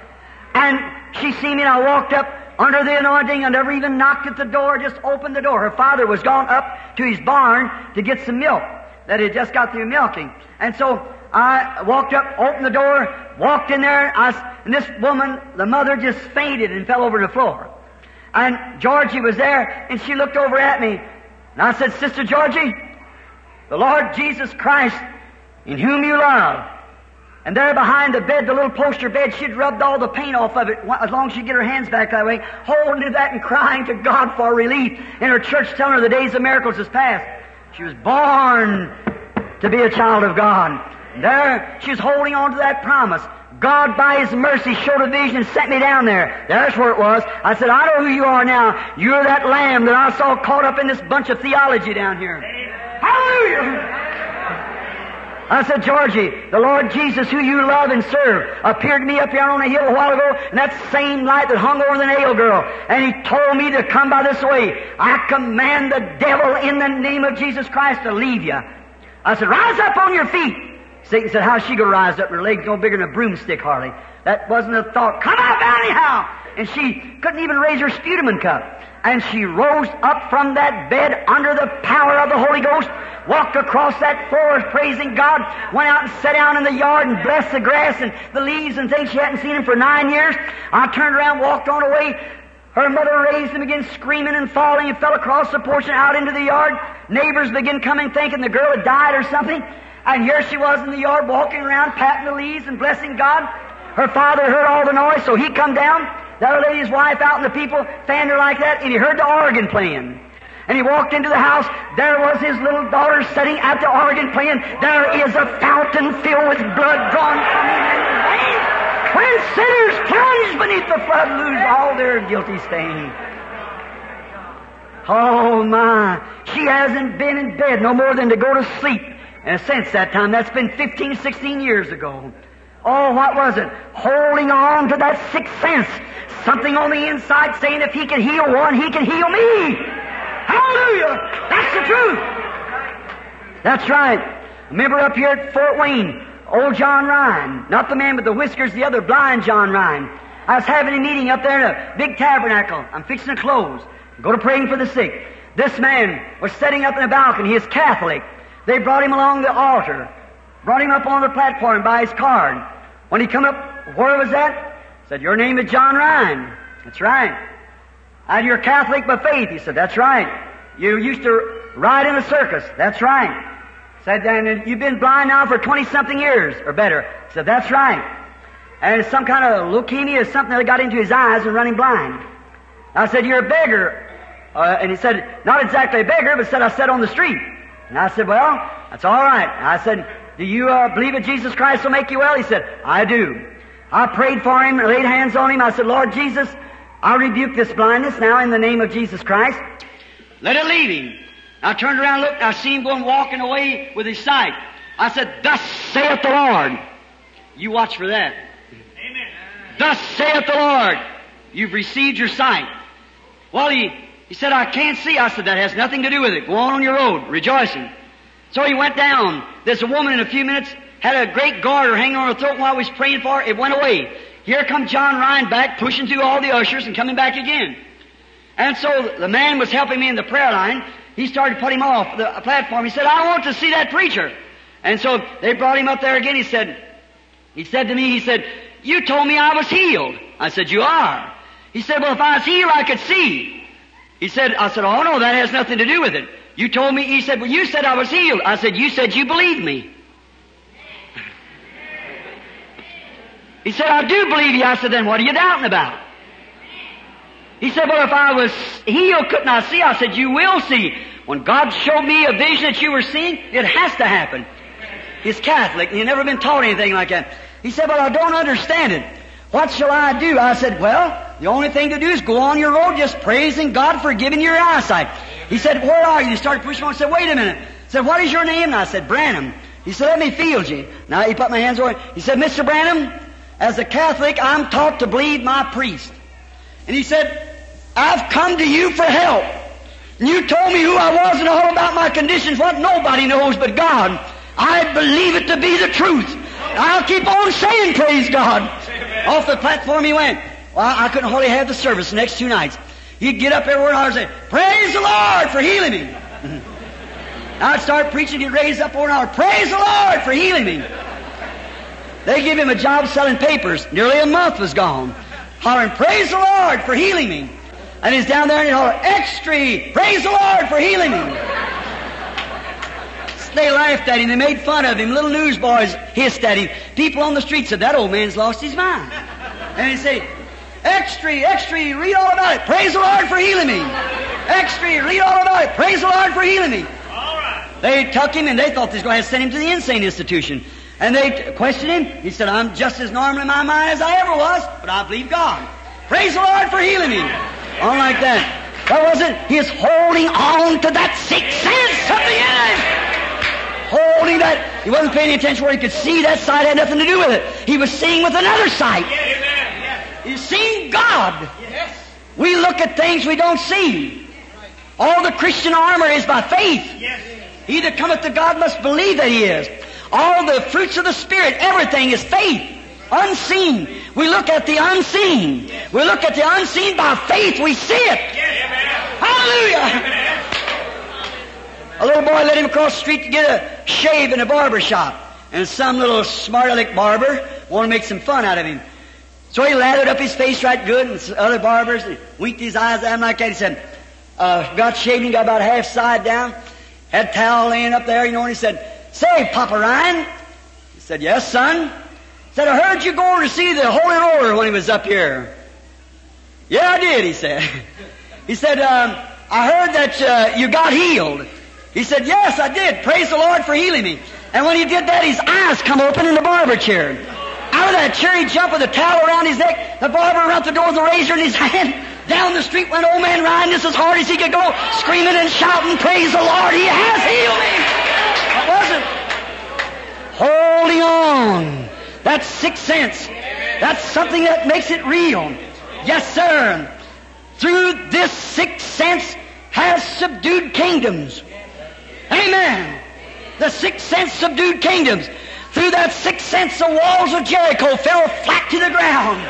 Speaker 2: And she seen me and I walked up under the anointing. I never even knocked at the door, just opened the door. Her father was gone up to his barn to get some milk that he had just got through milking. And so I walked up, opened the door, walked in there, I, and this woman, the mother, just fainted and fell over the floor. And Georgie was there, and she looked over at me. And I said, "Sister Georgie, the Lord Jesus Christ, in whom you love." And there behind the bed, the little poster bed, she'd rubbed all the paint off of it as long as she'd get her hands back that way, holding to that and crying to God for relief. In her church telling her the days of miracles is past. She was born to be a child of God. And there, she was holding on to that promise. God, by His mercy, showed a vision and sent me down there. There's where it was. I said, "I know who you are now. You're that lamb that I saw caught up in this bunch of theology down here." Hallelujah! I said, "Georgie, the Lord Jesus, who you love and serve, appeared to me up here on a hill a while ago, and that same light that hung over the nail girl, and He told me to come by this way. I command the devil in the name of Jesus Christ to leave you." I said, "Rise up on your feet." Satan said, "How's she going to rise up? Her legs no bigger than a broomstick, hardly." That wasn't a thought. "Come out anyhow!" And she couldn't even raise her sputum cup. And she rose up from that bed under the power of the Holy Ghost, walked across that floor praising God, went out and sat down in the yard and blessed the grass and the leaves and things. She hadn't seen them for nine years. I turned around, walked on away. Her mother raised him again, screaming and falling, and fell across the porch and out into the yard. Neighbors began coming, thinking the girl had died or something. And here she was in the yard, walking around, patting the leaves and blessing God. Her father heard all the noise, so he come down. The other lady's wife out and the people fanned her like that, and he heard the organ playing. And he walked into the house. There was his little daughter sitting at the organ playing. There is a fountain filled with blood drawn from him in the veins. When sinners plunge beneath the flood, lose all their guilty stain. Oh my, she hasn't been in bed no more than to go to sleep. And since that time, that's been fifteen, sixteen years ago. Oh, what was it? Holding on to that sixth sense. Something on the inside saying if He can heal one, He can heal me. Hallelujah! That's the truth. That's right. Remember up here at Fort Wayne, old John Ryan. Not the man with the whiskers, the other blind John Ryan. I was having a meeting up there in a big tabernacle. I'm fixing to close. Go to praying for the sick. This man was sitting up in the balcony. He is Catholic. They brought him along the altar. Brought him up on the platform by his card. When he come up, where was that? Said, "Your name is John Ryan." That's right. "And you're Catholic by faith." He said, "That's right." "You used to ride in a circus." "That's right." Said, "And you've been blind now for twenty-something years or better." Said, "That's right." and some kind of leukemia or something that got into his eyes and running blind. I said, you're a beggar. Uh, and he said, not exactly a beggar, but said, I sat on the street. And I said, well, that's all right. I said, do you uh, believe that Jesus Christ will make you well? He said, I do. I prayed for him, laid hands on him. I said, Lord Jesus, I rebuke this blindness now in the name of Jesus Christ. Let it leave him. I turned around and looked, and I see him going walking away with his sight. I said, thus saith the Lord. You watch for that. Amen. Thus saith the Lord. You've received your sight. Well, he, he said, I can't see. I said, that has nothing to do with it. Go on on your road, rejoicing. So he went down. There's a woman in a few minutes, had a great garter hanging on her throat while I was praying for her. It went away. Here come John Ryan back, pushing through all the ushers and coming back again. And so the man was helping me in the prayer line. He started to put him off the platform. He said, I want to see that preacher. And so they brought him up there again. He said, he said to me, he said, you told me I was healed. I said, you are. He said, well, if I was healed, I could see. He said, I said, oh no, that has nothing to do with it. You told me, he said, well, you said I was healed. I said, you said you believed me. He said, I do believe you. I said, then what are you doubting about? He said, well, if I was healed, couldn't I see? I said, you will see. When God showed me a vision that you were seeing, it has to happen. He's Catholic, and he's never been taught anything like that. He said, well, I don't understand it. What shall I do? I said, well, the only thing to do is go on your road just praising God for giving you your eyesight. He said, where are you? He started pushing on. I said, wait a minute. He said, what is your name? And I said, Branham. He said, let me feel you. Now he put my hands over it. He said, Mister Branham, as a Catholic, I'm taught to believe my priest. And he said, I've come to you for help. And you told me who I was and all about my conditions, what nobody knows but God. I believe it to be the truth. I'll keep on saying, praise God. Off the platform he went. Well, I couldn't hardly have the service the next two nights. He'd get up everywhere and I would say, praise the Lord for healing me. I'd start preaching, he'd raise up over and I would, praise the Lord for healing me. They give him a job selling papers. Nearly a month was gone. Hollering, praise the Lord for healing me. And he's down there and he'd holler, extra, praise the Lord for healing me. They laughed at him. They made fun of him. Little newsboys hissed at him. People on the street said, that old man's lost his mind. And he said, extra, extra, read all about it. Praise the Lord for healing me. Extra, read all about it. Praise the Lord for healing me. All right. They took him and they thought they were going to send him to the insane institution. And they t- questioned him. He said, I'm just as normal in my mind as I ever was, but I believe God. Praise the Lord for healing me. All like that. That wasn't, he is holding on to that sixth sense of the end. Holding that. He wasn't paying attention where he could see. That sight had nothing to do with it. He was seeing with another sight. He's seeing God. We look at things we don't see. All the Christian armor is by faith. He that cometh to God must believe that he is. All the fruits of the Spirit, everything is faith. Unseen. We look at the unseen. We look at the unseen by faith. We see it. Hallelujah. A little boy led him across the street to get a shave in a barber shop. And some little smart-aleck barber wanted to make some fun out of him. So he lathered up his face right good, and other barbers winked his eyes at him like that. He said, uh, got shaving, got about half side down, had a towel laying up there, you know, and he said, say, Papa Ryan. He said, yes, son. He said, I heard you going to see the Holy Roller when he was up here. Yeah, I did, he said. He said, um, I heard that uh, you got healed. He said, yes, I did. Praise the Lord for healing me. And when he did that, his eyes come open in the barber chair. Out of that chair, he jumped with a towel around his neck. The barber around the door with a razor in his hand. Down the street went old man Ryan just as hard as he could go, screaming and shouting, praise the Lord, he has healed me. What was it? Holding on. That's sixth sense. That's something that makes it real. Yes, sir. Through this sixth sense has subdued kingdoms. Amen. The sixth sense subdued kingdoms. Through that sixth sense, the walls of Jericho fell flat to the ground.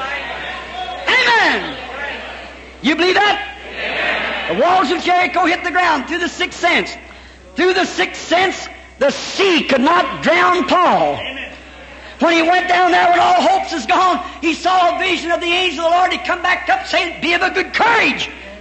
Speaker 2: Amen. You believe that? Amen. The walls of Jericho hit the ground through the sixth sense. Through the sixth sense, the sea could not drown Paul. Amen. When he went down there when all hopes is gone, he saw a vision of the angel of the Lord. He come back up saying, be of a good courage.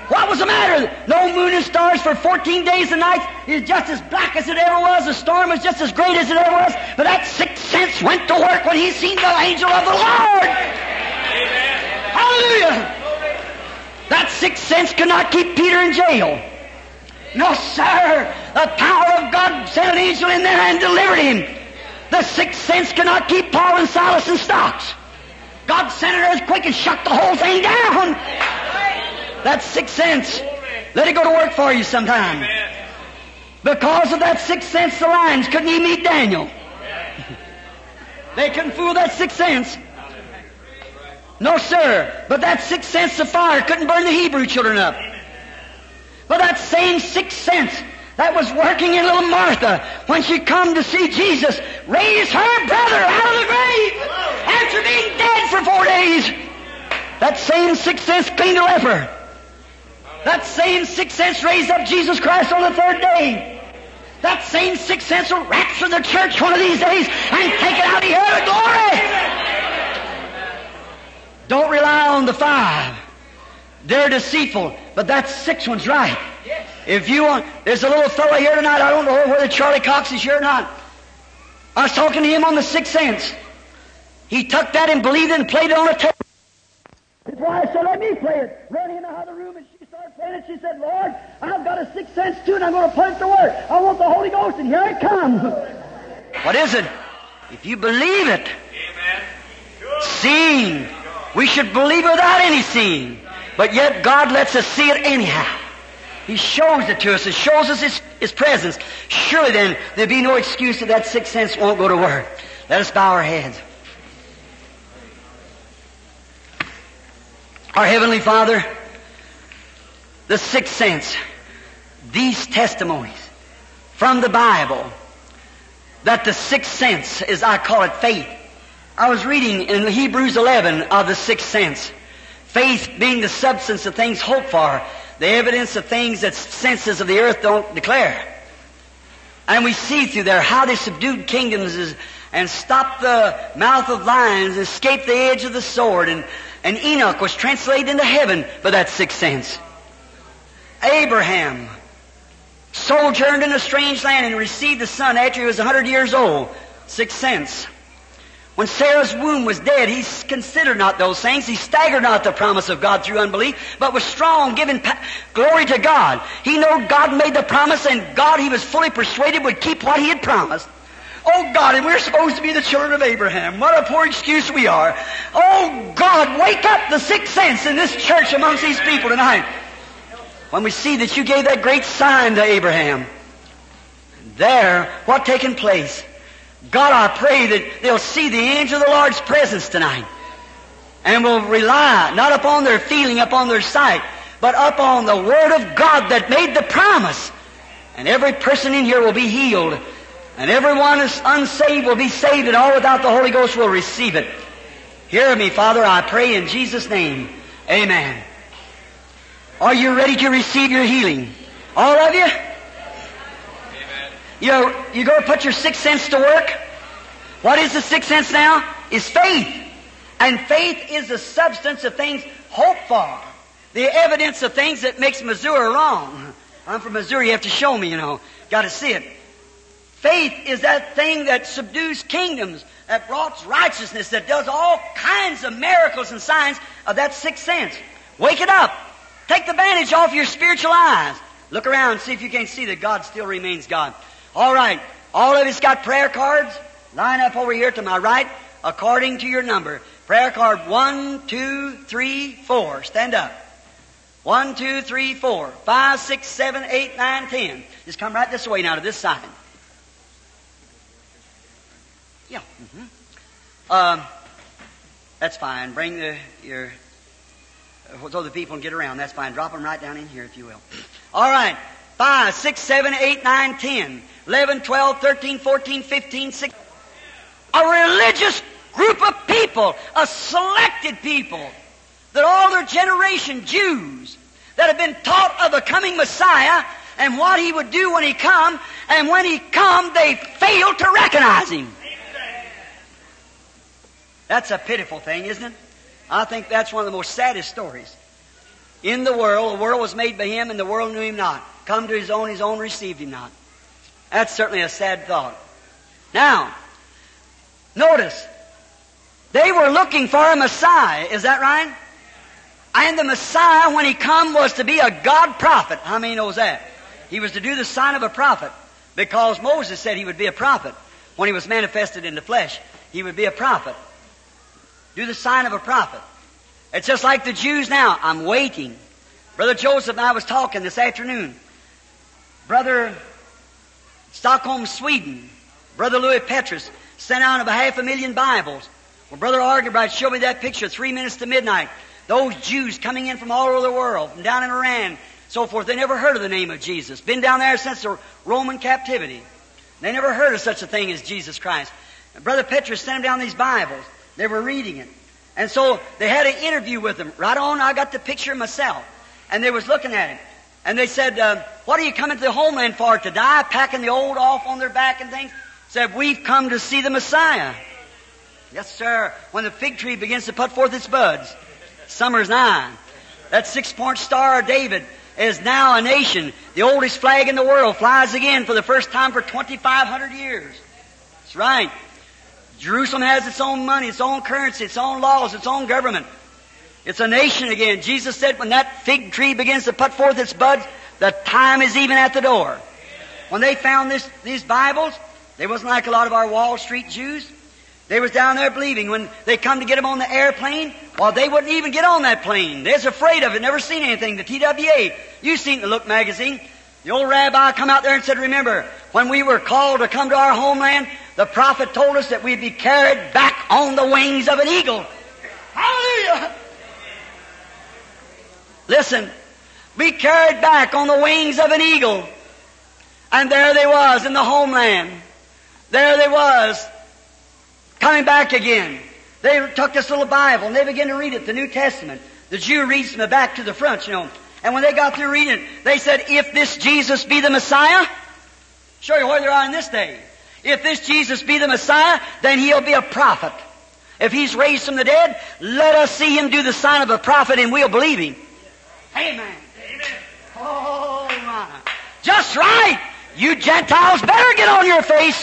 Speaker 2: What was the matter? No moon and stars for fourteen days and nights. It's just as black as it ever was. The storm was just as great as it ever was. But that sixth sense went to work when he seen the angel of the Lord. Amen. Hallelujah. That sixth sense could not keep Peter in jail. No, sir. The power of God sent an angel in there and delivered him. The sixth sense could not keep Paul and Silas in stocks. God sent an earthquake and shut the whole thing down. That sixth sense. Let it go to work for you sometime. Because of that sixth sense, the lions couldn't even eat Daniel. They couldn't fool that sixth sense. No, sir. But that sixth sense of fire couldn't burn the Hebrew children up. But that same sixth sense that was working in little Martha when she come to see Jesus raise her brother out of the grave after being dead for four days. That same sixth sense cleaned a leper. That same sixth sense raised up Jesus Christ on the third day. That same sixth sense will rapture the church one of these days and take it out of here to glory. Don't rely on the five. They're deceitful, but that sixth one's right. If you want, there's a little fellow here tonight, I don't know whether Charlie Cox is here or not. I was talking to him on the sixth sense. He took that and believed it and played it on a tape. His wife said, let me play it. Ran in the other room and she started playing it. She said, Lord, I've got a sixth sense too and I'm going to put it to work. I want the Holy Ghost and here it comes. What is it? If you believe it, amen. Seeing. We should believe without any seeing. But yet God lets us see it anyhow. He shows it to us. It shows us His, His presence. Surely then there'll be no excuse that that sixth sense won't go to work. Let us bow our heads. Our Heavenly Father, the sixth sense, these testimonies from the Bible, that the sixth sense is, I call it faith. I was reading in Hebrews eleven of the sixth sense. Faith being the substance of things hoped for, the evidence of things that senses of the earth don't declare. And we see through there how they subdued kingdoms and stopped the mouth of lions, escaped the edge of the sword, and, and Enoch was translated into heaven by that sixth sense. Abraham sojourned in a strange land and received a son after he was a hundred years old. Sixth sense. When Sarah's womb was dead, he considered not those things. He staggered not the promise of God through unbelief, but was strong, giving pa- glory to God. He knew God made the promise, and God, he was fully persuaded, would keep what he had promised. Oh God, and we're supposed to be the children of Abraham. What a poor excuse we are. Oh God, wake up the sixth sense in this church amongst these people tonight. When we see that you gave that great sign to Abraham, there, what taken place? God, I pray that they'll see the angel of the Lord's presence tonight and will rely not upon their feeling, upon their sight, but upon the Word of God that made the promise. And every person in here will be healed, and everyone who's unsaved will be saved, and all without the Holy Ghost will receive it. Hear me, Father, I pray in Jesus' name. Amen. Are you ready to receive your healing? All of you? You know, you go put your sixth sense to work. What is the sixth sense now? Is faith. And faith is the substance of things hoped for. The evidence of things that makes Missouri wrong. I'm from Missouri, you have to show me, you know. Got to see it. Faith is that thing that subdues kingdoms, that brought righteousness, that does all kinds of miracles and signs of that sixth sense. Wake it up. Take the bandage off your spiritual eyes. Look around and see if you can see that God still remains God. All right. All of us got prayer cards. Line up over here to my right according to your number. Prayer card one, two, three, four. Stand up. One, two, three, four. Five, six, seven, eight, nine, ten. Just come right this way now to this side. Yeah. Mm-hmm. Um, that's fine. Bring the, your, so the people can get around. That's fine. Drop them right down in here if you will. All right. Five, six, seven, eight, nine, ten. eleven, twelve, thirteen, fourteen, fifteen, sixteen. A religious group of people, a selected people, that all their generation, Jews, that have been taught of the coming Messiah and what He would do when He come, and when He come, they fail to recognize Him. That's a pitiful thing, isn't it? I think that's one of the most saddest stories. in the world. The world was made by Him, and the world knew Him not. Come to His own, His own received Him not. That's certainly a sad thought. Now, notice, they were looking for a Messiah. Is that right? And the Messiah, when He come, was to be a God prophet. How many knows that? He was to do the sign of a prophet, because Moses said he would be a prophet. When he was manifested in the flesh, he would be a prophet. Do the sign of a prophet. It's just like the Jews now. I'm waiting. Brother Joseph and I was talking this afternoon. Brother Stockholm, Sweden, Brother Louis Petrus sent out about half a million Bibles. Well, Brother Argerbright showed me that picture, three minutes to midnight. Those Jews coming in from all over the world, from down in Iran, so forth, they never heard of the name of Jesus. Been down there since the Roman captivity. They never heard of such a thing as Jesus Christ. And Brother Petrus sent them down these Bibles. They were reading it. And so they had an interview with him. Right on, I got the picture myself. And they was looking at him. And they said, uh, what are you coming to the homeland for? To die? Packing the old off on their back and things? Said, we've come to see the Messiah. Yes, sir. When the fig tree begins to put forth its buds. Summer's nigh. That six-point star of David is now a nation. The oldest flag in the world flies again for the first time for twenty-five hundred years. That's right. Jerusalem has its own money, its own currency, its own laws, its own government. It's a nation again. Jesus said when that fig tree begins to put forth its buds, the time is even at the door. When they found this, these Bibles, they wasn't like a lot of our Wall Street Jews. They was down there believing. When they come to get them on the airplane, well, they wouldn't even get on that plane. They was afraid of it, never seen anything. The T W A, you seen the Look magazine. The old rabbi come out there and said, remember, when we were called to come to our homeland, the prophet told us that we'd be carried back on the wings of an eagle. Hallelujah! Listen, be carried back on the wings of an eagle. And there they was in the homeland. There they was, coming back again. They took this little Bible and they began to read it, the New Testament. The Jew reads from the back to the front, you know. And when they got through reading it, they said, if this Jesus be the Messiah, show you where they are in this day. If this Jesus be the Messiah, then He'll be a prophet. If He's raised from the dead, let us see Him do the sign of a prophet and we'll believe Him. Amen. Amen. Oh, my. Just right. You Gentiles better get on your face.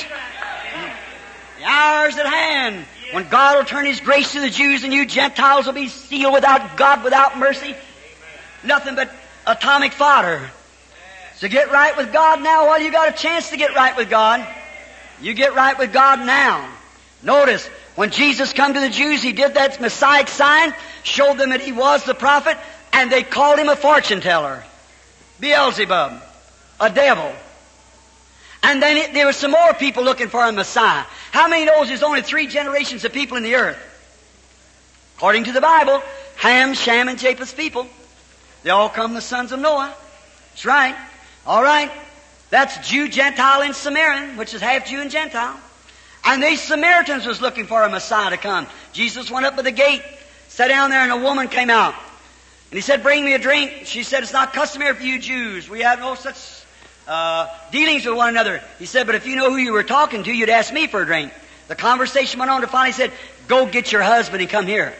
Speaker 2: The hour's at hand when God will turn His grace to the Jews and you Gentiles will be sealed without God, without mercy. Nothing but atomic fodder. So get right with God now while you got a chance to get right with God. You get right with God now. Notice, when Jesus come to the Jews, He did that Messiah sign, showed them that He was the prophet, and they called Him a fortune teller. Beelzebub. A devil. And then it, there were some more people looking for a Messiah. How many knows there's only three generations of people in the earth? According to the Bible, Ham, Shem, and Japheth's people. They all come the sons of Noah. That's right. All right. That's Jew, Gentile, and Samaritan, which is half Jew and Gentile. And these Samaritans was looking for a Messiah to come. Jesus went up to the gate, sat down there, and a woman came out. And He said, bring me a drink. She said, it's not customary for you Jews. We have no such uh, dealings with one another. He said, but if you know who you were talking to, you'd ask me for a drink. The conversation went on to finally said, go get your husband and come here.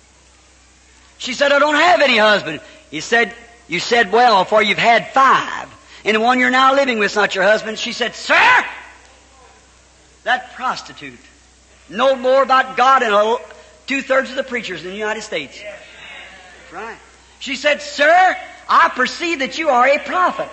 Speaker 2: She said, I don't have any husband. He said, you said well, for you've had five. And the one you're now living with is not your husband. She said, sir, that prostitute know more about God than two-thirds of the preachers in the United States. That's right. She said, sir, I perceive that you are a prophet.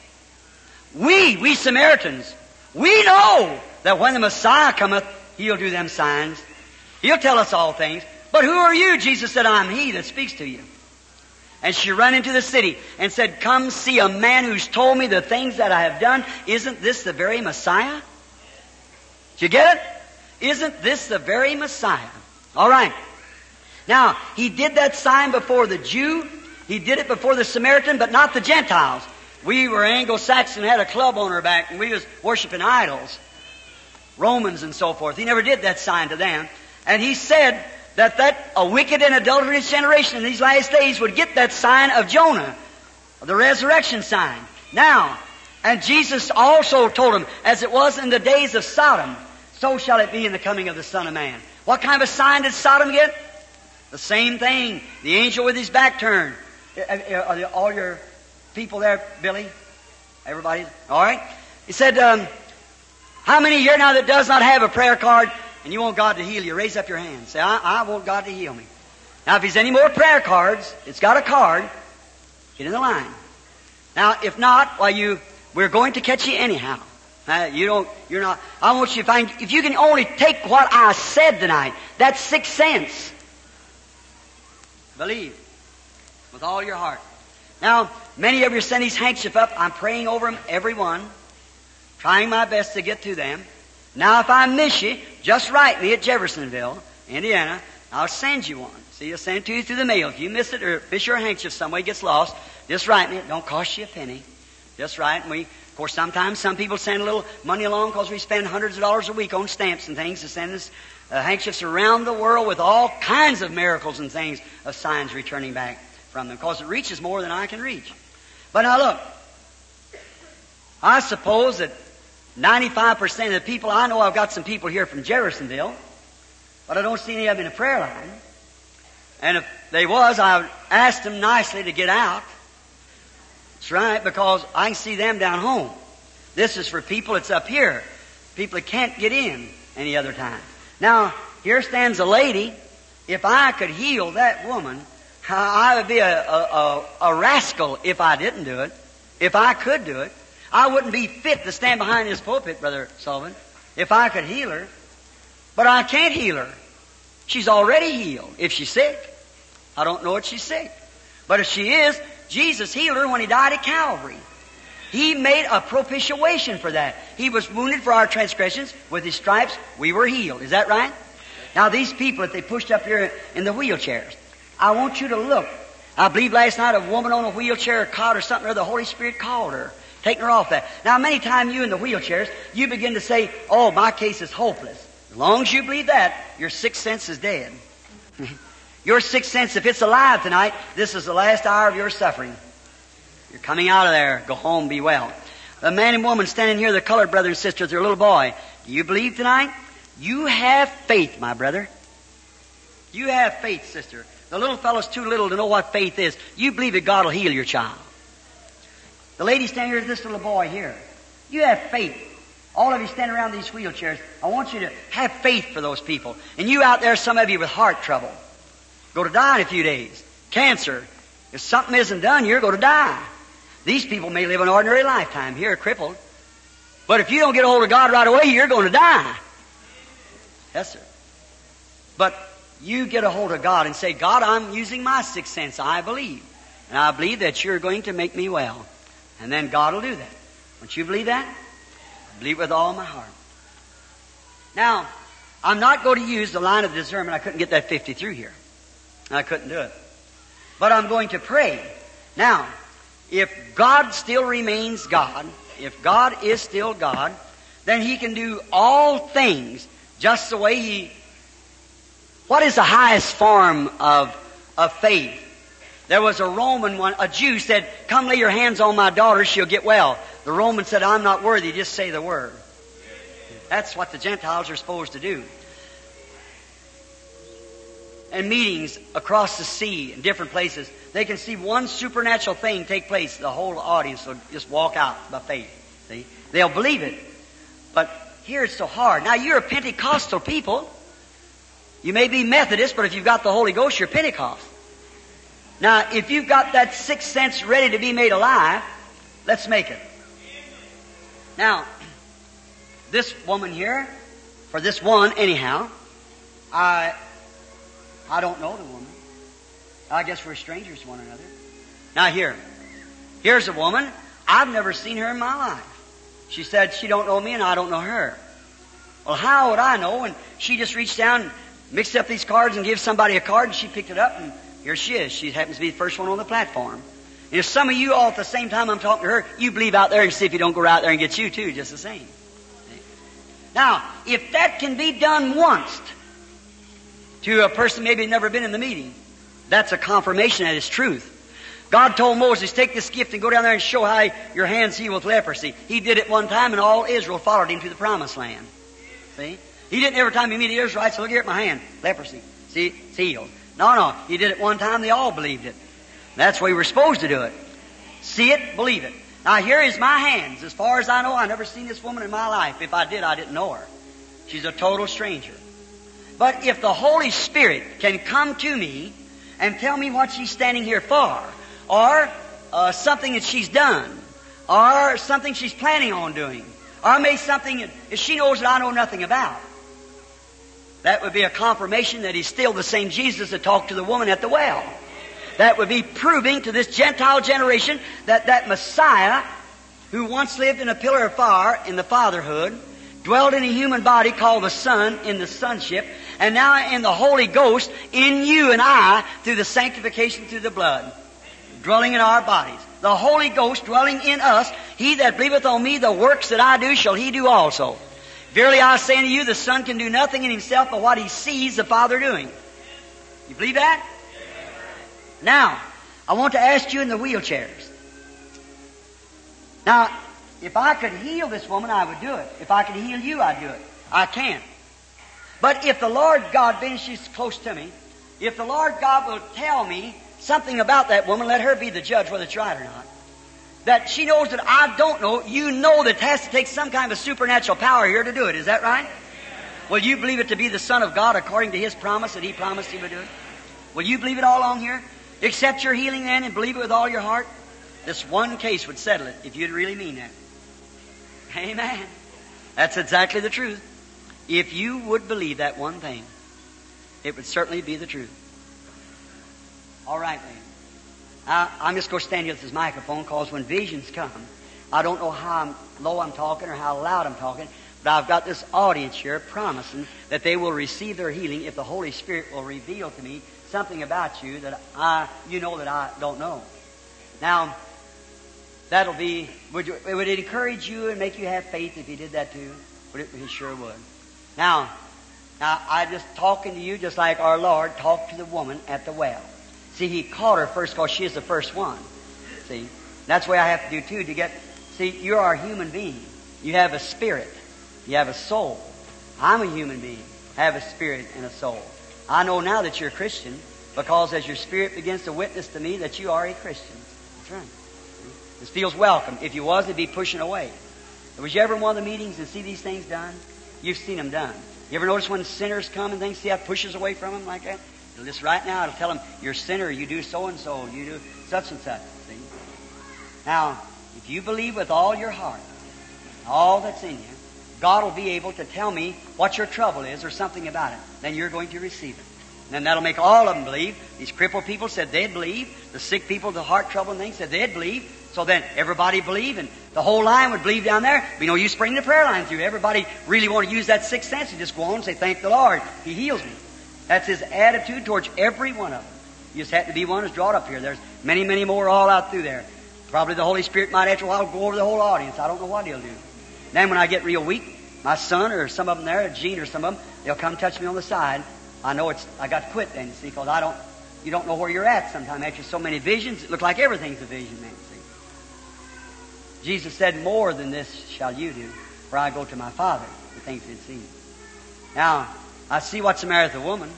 Speaker 2: We, we Samaritans, we know that when the Messiah cometh, He'll do them signs. He'll tell us all things. But who are you? Jesus said, I'm He that speaks to you. And she ran into the city and said, come see a man who's told me the things that I have done. Isn't this the very Messiah? Did you get it? Isn't this the very Messiah? All right. Now, He did that sign before the Jew. He did it before the Samaritan, but not the Gentiles. We were Anglo-Saxon, had a club on our back, and we was worshiping idols. Romans and so forth. He never did that sign to them. And He said that that a wicked and adulterous generation in these last days would get that sign of Jonah, the resurrection sign. Now, and Jesus also told them, as it was in the days of Sodom, so shall it be in the coming of the Son of Man. What kind of a sign did Sodom get? The same thing. The angel with his back turned. Are they all your people there, Billy? Everybody? All right. He said, um, how many here now that does not have a prayer card and you want God to heal you? Raise up your hand. Say, I, I want God to heal me. Now, if there's any more prayer cards, it's got a card, get in the line. Now, if not, why you, we're going to catch you anyhow. Uh, you don't, you're not, I want you to find, if you can only take what I said tonight, that's six cents. Believe with all your heart. Now, many of you send these handkerchiefs up. I'm praying over them, every one, trying my best to get to them. Now, if I miss you, just write me at Jeffersonville, Indiana. I'll send you one. See, I'll send it to you through the mail. If you miss it or miss your handkerchief some way, gets lost, just write me. It don't cost you a penny. Just write. And we, of course, sometimes some people send a little money along because we spend hundreds of dollars a week on stamps and things to send us uh, handkerchiefs around the world with all kinds of miracles and things of signs returning back from them, because it reaches more than I can reach. But now look, I suppose that ninety-five percent of the people, I know I've got some people here from Jeffersonville, but I don't see any of them in the prayer line. And if they was, I asked them nicely to get out. That's right, because I can see them down home. This is for people that's up here, people that can't get in any other time. Now, here stands a lady. If I could heal that woman, I would be a, a, a, a rascal if I didn't do it. If I could do it, I wouldn't be fit to stand behind this pulpit, Brother Sullivan, if I could heal her. But I can't heal her. She's already healed. If she's sick, I don't know if she's sick. But if she is, Jesus healed her when He died at Calvary. He made a propitiation for that. He was wounded for our transgressions. With His stripes, we were healed. Is that right? Now, these people that they pushed up here in the wheelchairs, I want you to look. I believe last night a woman on a wheelchair, a cot or something, or the Holy Spirit called her, taking her off that. Now, many times you in the wheelchairs, you begin to say, oh, my case is hopeless. As long as you believe that, your sixth sense is dead. Your sixth sense, if it's alive tonight, this is the last hour of your suffering. You're coming out of there. Go home, be well. The man and woman standing here, the colored brother and sister, their little boy. Do you believe tonight? You have faith, my brother. You have faith, sister. The little fellow's too little to know what faith is. You believe that God will heal your child. The lady standing here, this little boy here. You have faith. All of you standing around these wheelchairs, I want you to have faith for those people. And you out there, some of you with heart trouble, go to die in a few days. Cancer. If something isn't done, you're going to die. These people may live an ordinary lifetime here, crippled. But if you don't get a hold of God right away, you're going to die. Yes, sir. But you get a hold of God and say, God, I'm using my sixth sense. I believe. And I believe that you're going to make me well. And then God will do that. Don't you believe that? I believe with all my heart. Now, I'm not going to use the line of discernment. I couldn't get that fifty through here. I couldn't do it. But I'm going to pray. Now, if God still remains God, if God is still God, then He can do all things just the way He... What is the highest form of, of faith? There was a Roman one, a Jew said, come lay your hands on my daughter, she'll get well. The Roman said, I'm not worthy, just say the word. That's what the Gentiles are supposed to do. And meetings across the sea in different places, they can see one supernatural thing take place. The whole audience will just walk out by faith. See? They'll believe it. But here it's so hard. Now, you're a Pentecostal people. You may be Methodist, but if you've got the Holy Ghost, you're Pentecost. Now, if you've got that sixth sense ready to be made alive, let's make it. Now, this woman here, for this one anyhow, I I don't know the woman. I guess we're strangers to one another. Now here, here's a woman. I've never seen her in my life. She said she don't know me and I don't know her. Well, how would I know? And she just reached down and mixed up these cards and gave somebody a card, and she picked it up, and here she is. She happens to be the first one on the platform. And if some of you all at the same time I'm talking to her, you believe out there and see if you don't go out there and get you too, just the same. Now, if that can be done once to a person maybe never been in the meeting, that's a confirmation that it's truth. God told Moses, take this gift and go down there and show how your hands heal with leprosy. He did it one time, and all Israel followed him to the promised land. See? He didn't every time he met the Israelites, so look here at my hand, leprosy. See, it's healed. No, no, he did it one time, they all believed it. That's the way we're supposed to do it. See it, believe it. Now here is my hands. As far as I know, I've never seen this woman in my life. If I did, I didn't know her. She's a total stranger. But if the Holy Spirit can come to me and tell me what she's standing here for, or uh, something that she's done, or something she's planning on doing, or maybe something that she knows that I know nothing about, that would be a confirmation that He's still the same Jesus that talked to the woman at the well. That would be proving to this Gentile generation that that Messiah, who once lived in a pillar of fire in the fatherhood, dwelt in a human body called the Son in the sonship, and now in the Holy Ghost in you and I through the sanctification through the blood, dwelling in our bodies. The Holy Ghost dwelling in us. He that believeth on me, the works that I do shall he do also. Verily I say unto you, the Son can do nothing in himself but what he sees the Father doing. You believe that? Now, I want to ask you in the wheelchairs. Now, if I could heal this woman, I would do it. If I could heal you, I'd do it. I can't. But if the Lord God, being she's close to me, if the Lord God will tell me something about that woman, let her be the judge whether it's right or not. That she knows that I don't know, you know that it has to take some kind of a supernatural power here to do it. Is that right? Will you believe it to be the Son of God according to His promise that He promised He would do it? Will you believe it all along here? Accept your healing then and believe it with all your heart? This one case would settle it if you'd really mean that. Amen. That's exactly the truth. If you would believe that one thing, it would certainly be the truth. All right, then. Uh, I'm just going to stand here with this microphone because when visions come, I don't know how low I'm talking or how loud I'm talking, but I've got this audience here promising that they will receive their healing if the Holy Spirit will reveal to me something about you that I, you know that I don't know. Now, that'll be, would, you, would it encourage you and make you have faith if He did that too? Would it? It sure would. Now, now, I just talking to you just like our Lord talked to the woman at the well. See, He caught her first because she is the first one. See, that's the way I have to do too to get, see, you are a human being. You have a spirit. You have a soul. I'm a human being. I have a spirit and a soul. I know now that you're a Christian because as your spirit begins to witness to me that you are a Christian. That's right. This feels welcome. If you was, it'd be pushing away. Was you ever in one of the meetings and see these things done? You've seen them done. You ever notice when sinners come and things, see how it pushes away from them like that? It'll just right now, it'll tell them, you're a sinner, you do so-and-so, you do such and such. See? Now, if you believe with all your heart, all that's in you, God will be able to tell me what your trouble is or something about it. Then you're going to receive it. And then that'll make all of them believe. These crippled people said they'd believe. The sick people, the heart trouble and things, said they'd believe. So then everybody believe, and the whole line would believe down there. We know you bring the prayer line through. Everybody really want to use that sixth sense and just go on and say, thank the Lord, He heals me. That's His attitude towards every one of them. You just have to be one who's brought up here. There's many, many more all out through there. Probably the Holy Spirit might after a while go over the whole audience. I don't know what He'll do. Then when I get real weak, my son or some of them there, Gene or some of them, they'll come touch me on the side. I know it's, I got to quit then, see, because I don't, you don't know where you're at sometimes. After so many visions, it looks like everything's a vision, man, see. Jesus said, more than this shall you do, for I go to my Father, the things you've seen. Now, I see what's the matter with the woman.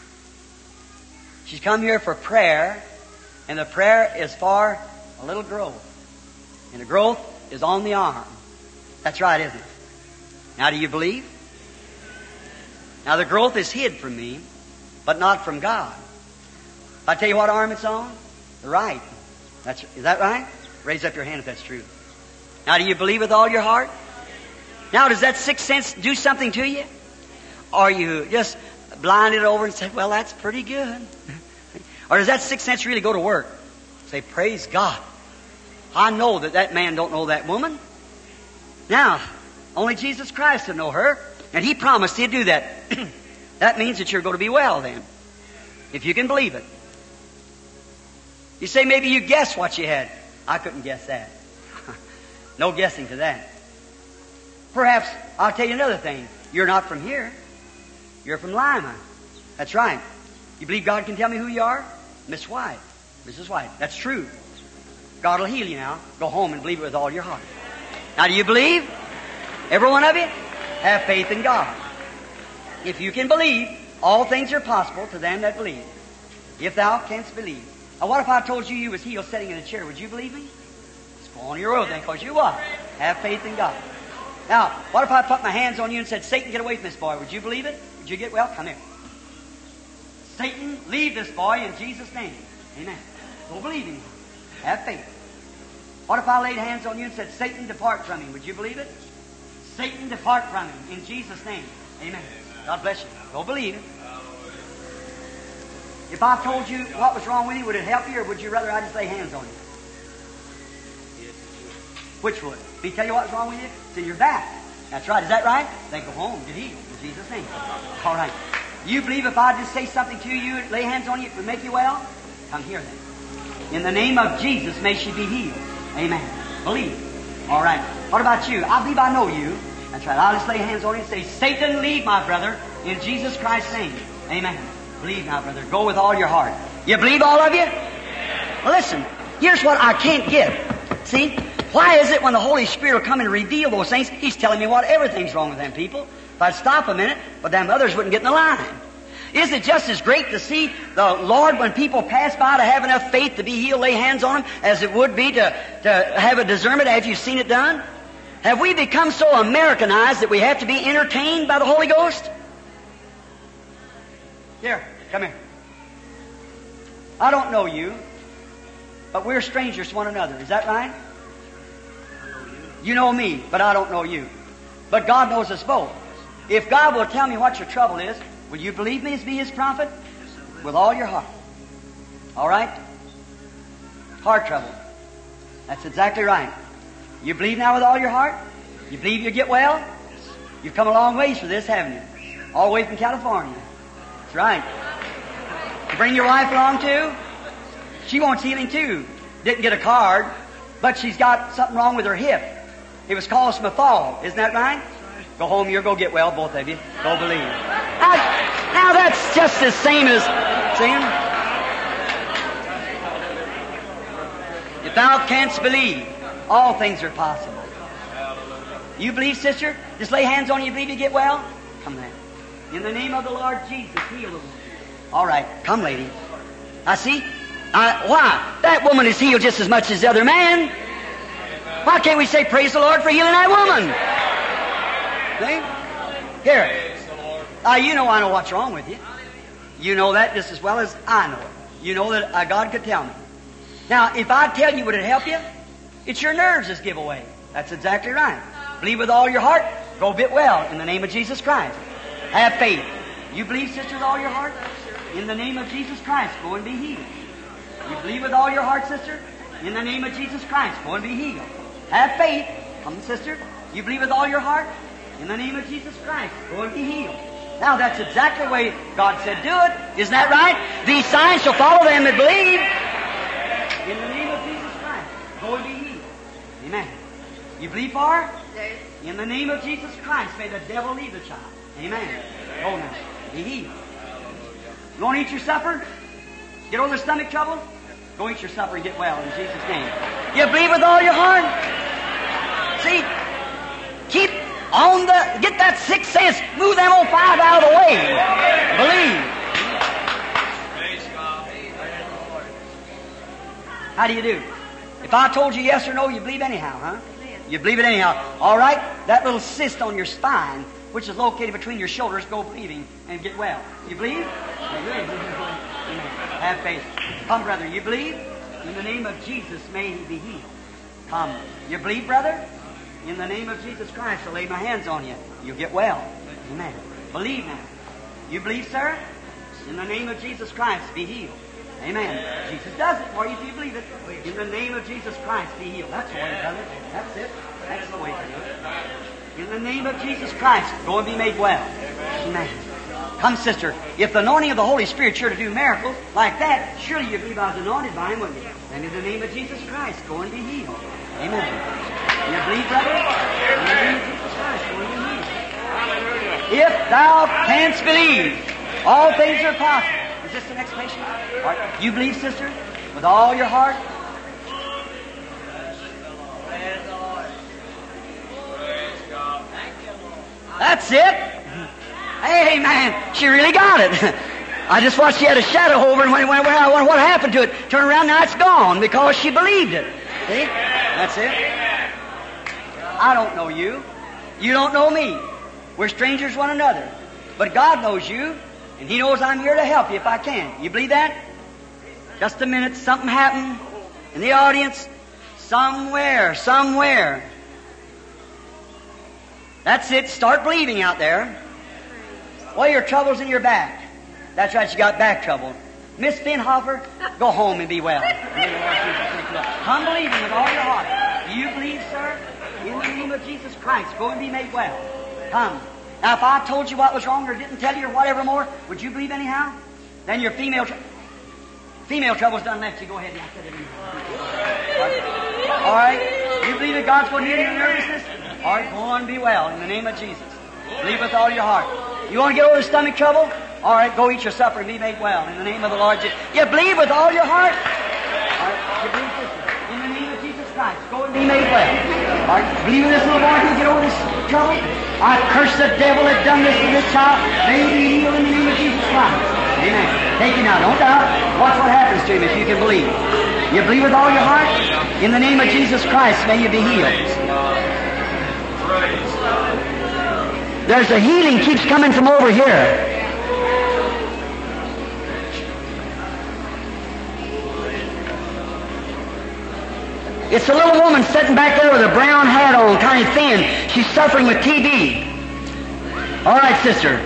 Speaker 2: She's come here for prayer, and the prayer is for a little growth. And the growth is on the arm. That's right, isn't it? Now, do you believe? Now, the growth is hid from me, but not from God. If I tell you what arm it's on? The right. That's, is that right? Raise up your hand if that's true. Now, do you believe with all your heart? Now, does that sixth sense do something to you? Or you just blinded over and say, well, that's pretty good. Or does that sixth sense really go to work? Say, praise God. I know that that man don't know that woman. Now, only Jesus Christ will know her. And He promised He'd do that. That means that you're going to be well then. If you can believe it. You say maybe you guessed what you had. I couldn't guess that. No guessing to that. Perhaps, I'll tell you another thing. You're not from here. You're from Lima. That's right. You believe God can tell me who you are? Miss White. Missus White. That's true. God will heal you now. Go home and believe it with all your heart. Now, do you believe? Every one of you? Have faith in God. If you can believe, all things are possible to them that believe. If thou canst believe. Now, what if I told you you was healed sitting in a chair? Would you believe me? Just go on your road then, because you what? Have faith in God. Now, what if I put my hands on you and said, Satan, get away from this boy? Would you believe it? Would you get well? Come here. Satan, leave this boy in Jesus' name. Amen. Go believe him. Have faith. What if I laid hands on you and said, Satan, depart from him? Would you believe it? Satan, depart from him in Jesus' name. Amen. God bless you. Go believe it. If I told you what was wrong with you, would it help you, or would you rather I just lay hands on you? Which would? Me tell you what's wrong with you? It's in your back. That's right. Is that right? Then go home. Get healed in Jesus' name. All right. You believe if I just say something to you, lay hands on you, it would make you well? Come here then. In the name of Jesus, may she be healed. Amen. Believe. All right. What about you? I believe I know you. That's right. I'll just lay hands on you and say, Satan, leave my brother in Jesus Christ's name. Amen. Believe now, brother. Go with all your heart. You believe, all of you? Well, listen. Here's what I can't get. See? Why is it when the Holy Spirit will come and reveal those things, He's telling me what everything's wrong with them people? If I'd stop a minute, but them others wouldn't get in the line. Isn't it just as great to see the Lord when people pass by to have enough faith to be healed, lay hands on them, as it would be to, to have a discernment after you've seen it done? Have we become so Americanized that we have to be entertained by the Holy Ghost? Here, come here. I don't know you, but we're strangers to one another. Is that right? You know me, but I don't know you. But God knows us both. If God will tell me what your trouble is, will you believe me as be His prophet? With all your heart. All right? Heart trouble. That's exactly right. You believe now with all your heart? You believe you get well? You've come a long ways for this, haven't you? All the way from California. That's right. You bring your wife along too? She wants healing too. Didn't get a card, but she's got something wrong with her hip. It was caused from a fall. Isn't that right? Go home, you'll go get well, both of you. Go believe. Now, now that's just the same as saying, if thou canst believe, all things are possible. You believe, sister? Just lay hands on you, believe you get well? Come then. In the name of the Lord Jesus, heal the woman. All right, come, lady. I see. I, why? That woman is healed just as much as the other man. Why can't we say, praise the Lord for healing that woman? See? Here. Uh, you know I know what's wrong with you. You know that just as well as I know it. You know that uh, God could tell me. Now, if I tell you, would it help you? It's your nerves that give away. That's exactly right. Believe with all your heart. Go get well in the name of Jesus Christ. Have faith. You believe, sister, with all your heart? In the name of Jesus Christ, go and be healed. You believe with all your heart, sister? In the name of Jesus Christ, go and be healed. Have faith. Come, sister. You believe with all your heart? In the name of Jesus Christ, go and be healed. Now, that's exactly the way God said do it. Isn't that right? These signs shall follow them that believe. In the name of Jesus Christ, go and be healed. Amen. You believe for her? Yes. In the name of Jesus Christ, may the devil leave the child. Amen. Go now. Be healed. You want to eat your supper? Get over the stomach trouble? Go eat your supper and get well in Jesus' name. You believe with all your heart? See? Keep on the, get that sixth sense. Move them old five out of the way. Believe. How do you do? If I told you yes or no, you believe anyhow, huh? You believe it anyhow. All right? That little cyst on your spine, which is located between your shoulders, go believing and get well. You believe? Have faith. Come, brother, you believe? In the name of Jesus, may he be healed. Come. You believe, brother? In the name of Jesus Christ, I'll lay my hands on you. You'll get well. Amen. Believe now. You believe, sir? In the name of Jesus Christ, be healed. Amen. Jesus does it for you if you believe it. In the name of Jesus Christ, be healed. That's the way, brother. That's it. That's the way to do it. In the name of Jesus Christ, go and be made well. Amen. Come, sister. If the anointing of the Holy Spirit sure to do miracles like that, surely you believe I was anointed by Him, wouldn't you? And in the name of Jesus Christ, go and be healed. Amen. You believe, brother? In the name of Jesus Christ, go and be healed. If thou canst believe, all things are possible. Is this the next patient? All right. You believe, sister, with all your heart? That's it. Amen. She really got it. I just watched she had a shadow over and when, when, when I wonder what happened to it. Turn around, now it's gone because she believed it. See? That's it. I don't know you. You don't know me. We're strangers one another. But God knows you, and He knows I'm here to help you if I can. You believe that? Just a minute, something happened in the audience. Somewhere, somewhere. That's it. Start believing out there. Well, your trouble's in your back. That's right, you got back trouble. Miss Finhofer, go home and be well. Come believing with all your heart. Do you believe, sir? In the name of Jesus Christ, go and be made well. Come. Now, if I told you what was wrong or didn't tell you or whatever more, would you believe anyhow? Then your female tr- female trouble's done left you. Go ahead and I said it in. All right? You believe that God's going to heal your nervousness? All right, go on and be well in the name of Jesus. Believe with all your heart. You want to get over the stomach trouble? All right, go eat your supper and be made well in the name of the Lord Jesus. You believe with all your heart? All right, you believe this in the name of Jesus Christ. Go and be made well. All right, believe in this little boy can get over this trouble? I curse the devil that done this to this child. May he be healed in the name of Jesus Christ. Amen. Take it now. Don't doubt. Watch what happens to him if you can believe. You believe with all your heart? In the name of Jesus Christ, may you be healed. There's a healing keeps coming from over here. It's a little woman sitting back there with a brown hat on, kind of thin. She's suffering with T B. All right, sister.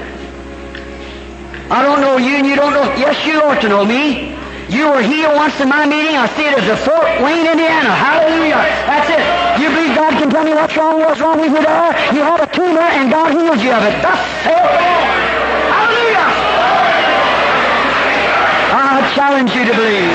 Speaker 2: I don't know you, and you don't know. Yes, you ought to know me. You were healed once in my meeting. I see it as a Fort Wayne, Indiana. Hallelujah. That's it. You believe God can tell me what's wrong, what's wrong with you there? You have a tumor, and God heals you of it. Thus saith the Lord. Hallelujah. I challenge you to believe.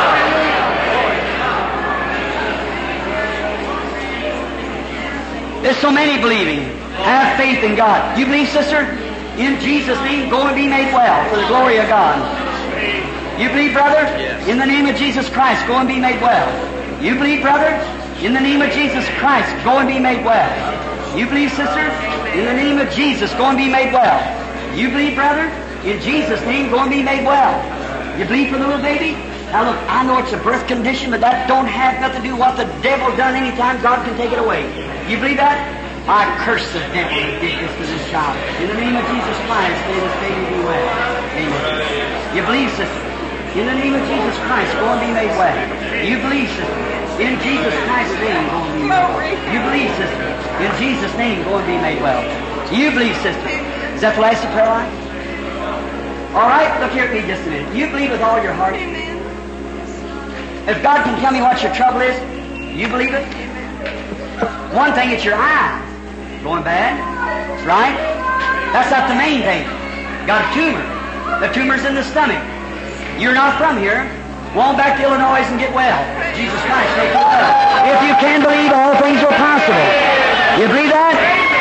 Speaker 2: There's so many believing. Have faith in God. You believe, sister? In Jesus' name, go and be made well for the glory of God. You believe, brother? Yes. In the name of Jesus Christ, go and be made well. You believe, brother? In the name of Jesus Christ, go and be made well. You believe, sister? In the name of Jesus, go and be made well. You believe, brother? In Jesus' name, go and be made well. You believe for the little baby? Now look, I know it's a birth condition, but that don't have nothing to do with what the devil done anytime. God can take it away. You believe that? I curse the devil that did this to this child. In the name of Jesus Christ, may this baby be well. Amen. You believe, sister? In the name of Jesus Christ, go and be made well. You believe, sister? In Jesus Christ's name, go and be made well. You believe, sister? In Jesus' name, go and be made well. You believe, sister? Is that the last of prayer line? All right, look here at me just a minute. You believe with all your heart? Amen. If God can tell me what your trouble is, you believe it? One thing, it's your eyes going bad, right? That's not the main thing. Got a tumor. The tumor's in the stomach. You're not from here. Go on back to Illinois and get well. Jesus Christ, make you well. If you can believe, all things are possible. You believe that?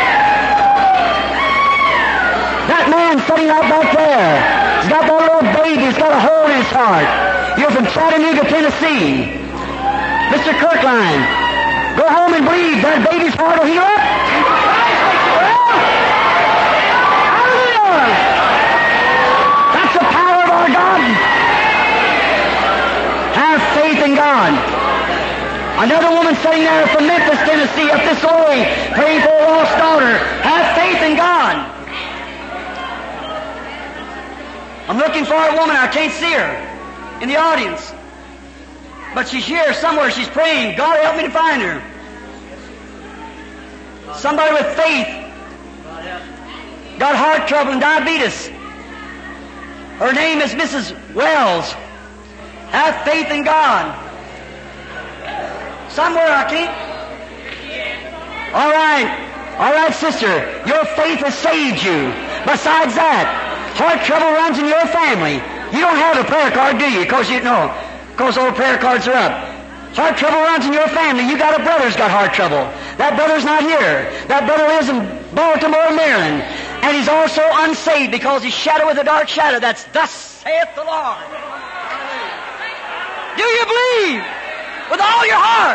Speaker 2: That man sitting out back there, he's got that little baby, he's got a hole in his heart. You're from Chattanooga, Tennessee. Mister Kirkline, go home and believe that baby's heart will heal up. Hallelujah! That's the power of our God. Have faith in God. Another woman sitting there from Memphis, Tennessee, up this way, praying for a lost daughter. Have faith in God. I'm looking for a woman. I can't see her in the audience. But she's here somewhere. She's praying. God help me to find her. Somebody with faith. Got heart trouble and diabetes. Her name is Missus Wells. Have faith in God. Somewhere I can't. All right. All right, sister. Your faith has saved you. Besides that, heart trouble runs in your family. You don't have a prayer card, do you? Because you know. Because all prayer cards are up. Heart trouble runs in your family. You got a brother's got heart trouble. That brother's not here. That brother lives in Baltimore, Maryland. And he's also unsaved because he's shadowed with a dark shadow. That's thus saith the Lord. Do you believe with all your heart?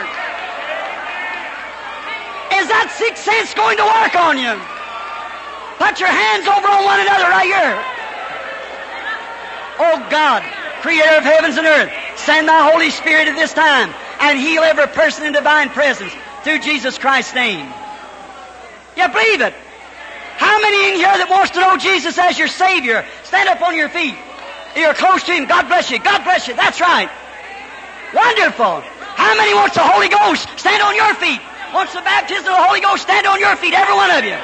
Speaker 2: Is that sixth sense going to work on you? Put your hands over on one another right here. Oh God, Creator of heavens and earth, send Thy Holy Spirit at this time and heal every person in divine presence through Jesus Christ's name. You believe it? How many in here that wants to know Jesus as your Savior? Stand up on your feet. You're close to Him. God bless you. God bless you. That's right. Wonderful. How many wants the Holy Ghost? Stand on your feet. Wants the baptism of the Holy Ghost? Stand on your feet, every one of you.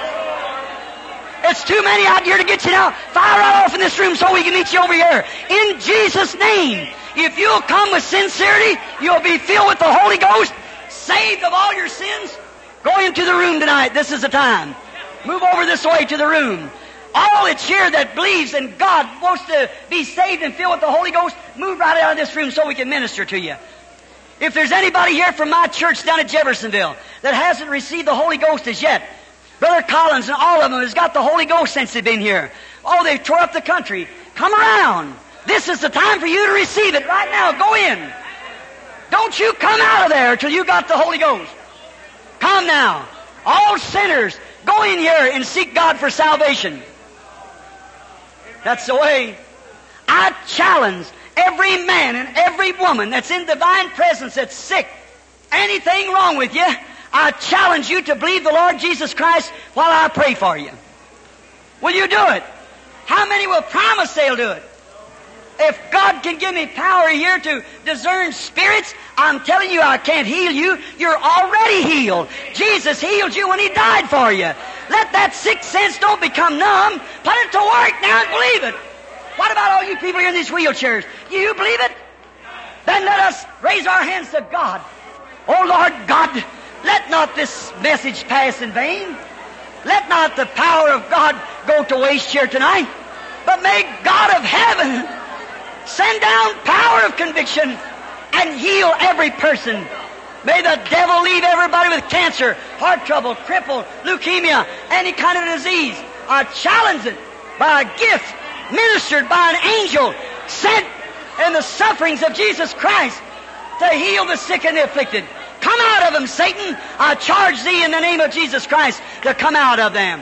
Speaker 2: It's too many out here to get you now. Fire right off in this room so we can meet you over here. In Jesus' name, if you'll come with sincerity, you'll be filled with the Holy Ghost, saved of all your sins. Go into the room tonight. This is the time. Move over this way to the room. All that's here that believes in God, wants to be saved and filled with the Holy Ghost, move right out of this room so we can minister to you. If there's anybody here from my church down at Jeffersonville that hasn't received the Holy Ghost as yet, Brother Collins and all of them has got the Holy Ghost since they've been here. Oh, they tore up the country. Come around. This is the time for you to receive it right now. Go in. Don't you come out of there till you got the Holy Ghost. Come now. All sinners, go in here and seek God for salvation. That's the way. I challenge every man and every woman that's in divine presence that's sick, anything wrong with you, I challenge you to believe the Lord Jesus Christ while I pray for you. Will you do it? How many will promise they'll do it? If God can give me power here to discern spirits, I'm telling you I can't heal you. You're already healed. Jesus healed you when He died for you. Let that sixth sense don't become numb. Put it to work now and believe it. What about all you people here in these wheelchairs? Do you believe it? Then let us raise our hands to God. Oh Lord God, let not this message pass in vain. Let not the power of God go to waste here tonight. But may God of heaven send down power of conviction and heal every person. May the devil leave everybody with cancer, heart trouble, crippled, leukemia, any kind of disease. I challenge it by a gift ministered by an angel sent in the sufferings of Jesus Christ to heal the sick and the afflicted. Come out of them, Satan. I charge thee in the name of Jesus Christ to come out of them.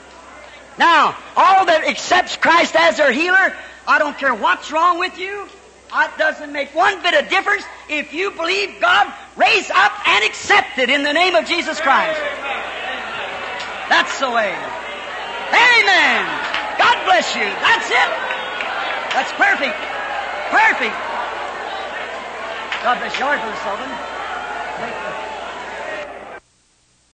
Speaker 2: Now, all that accepts Christ as their healer, I don't care what's wrong with you. It doesn't make one bit of difference. If you believe God, raise up and accept it in the name of Jesus Christ. That's the way. Amen. God bless you. That's it. That's perfect. Perfect. God bless you, Brother Sullivan. Thank you.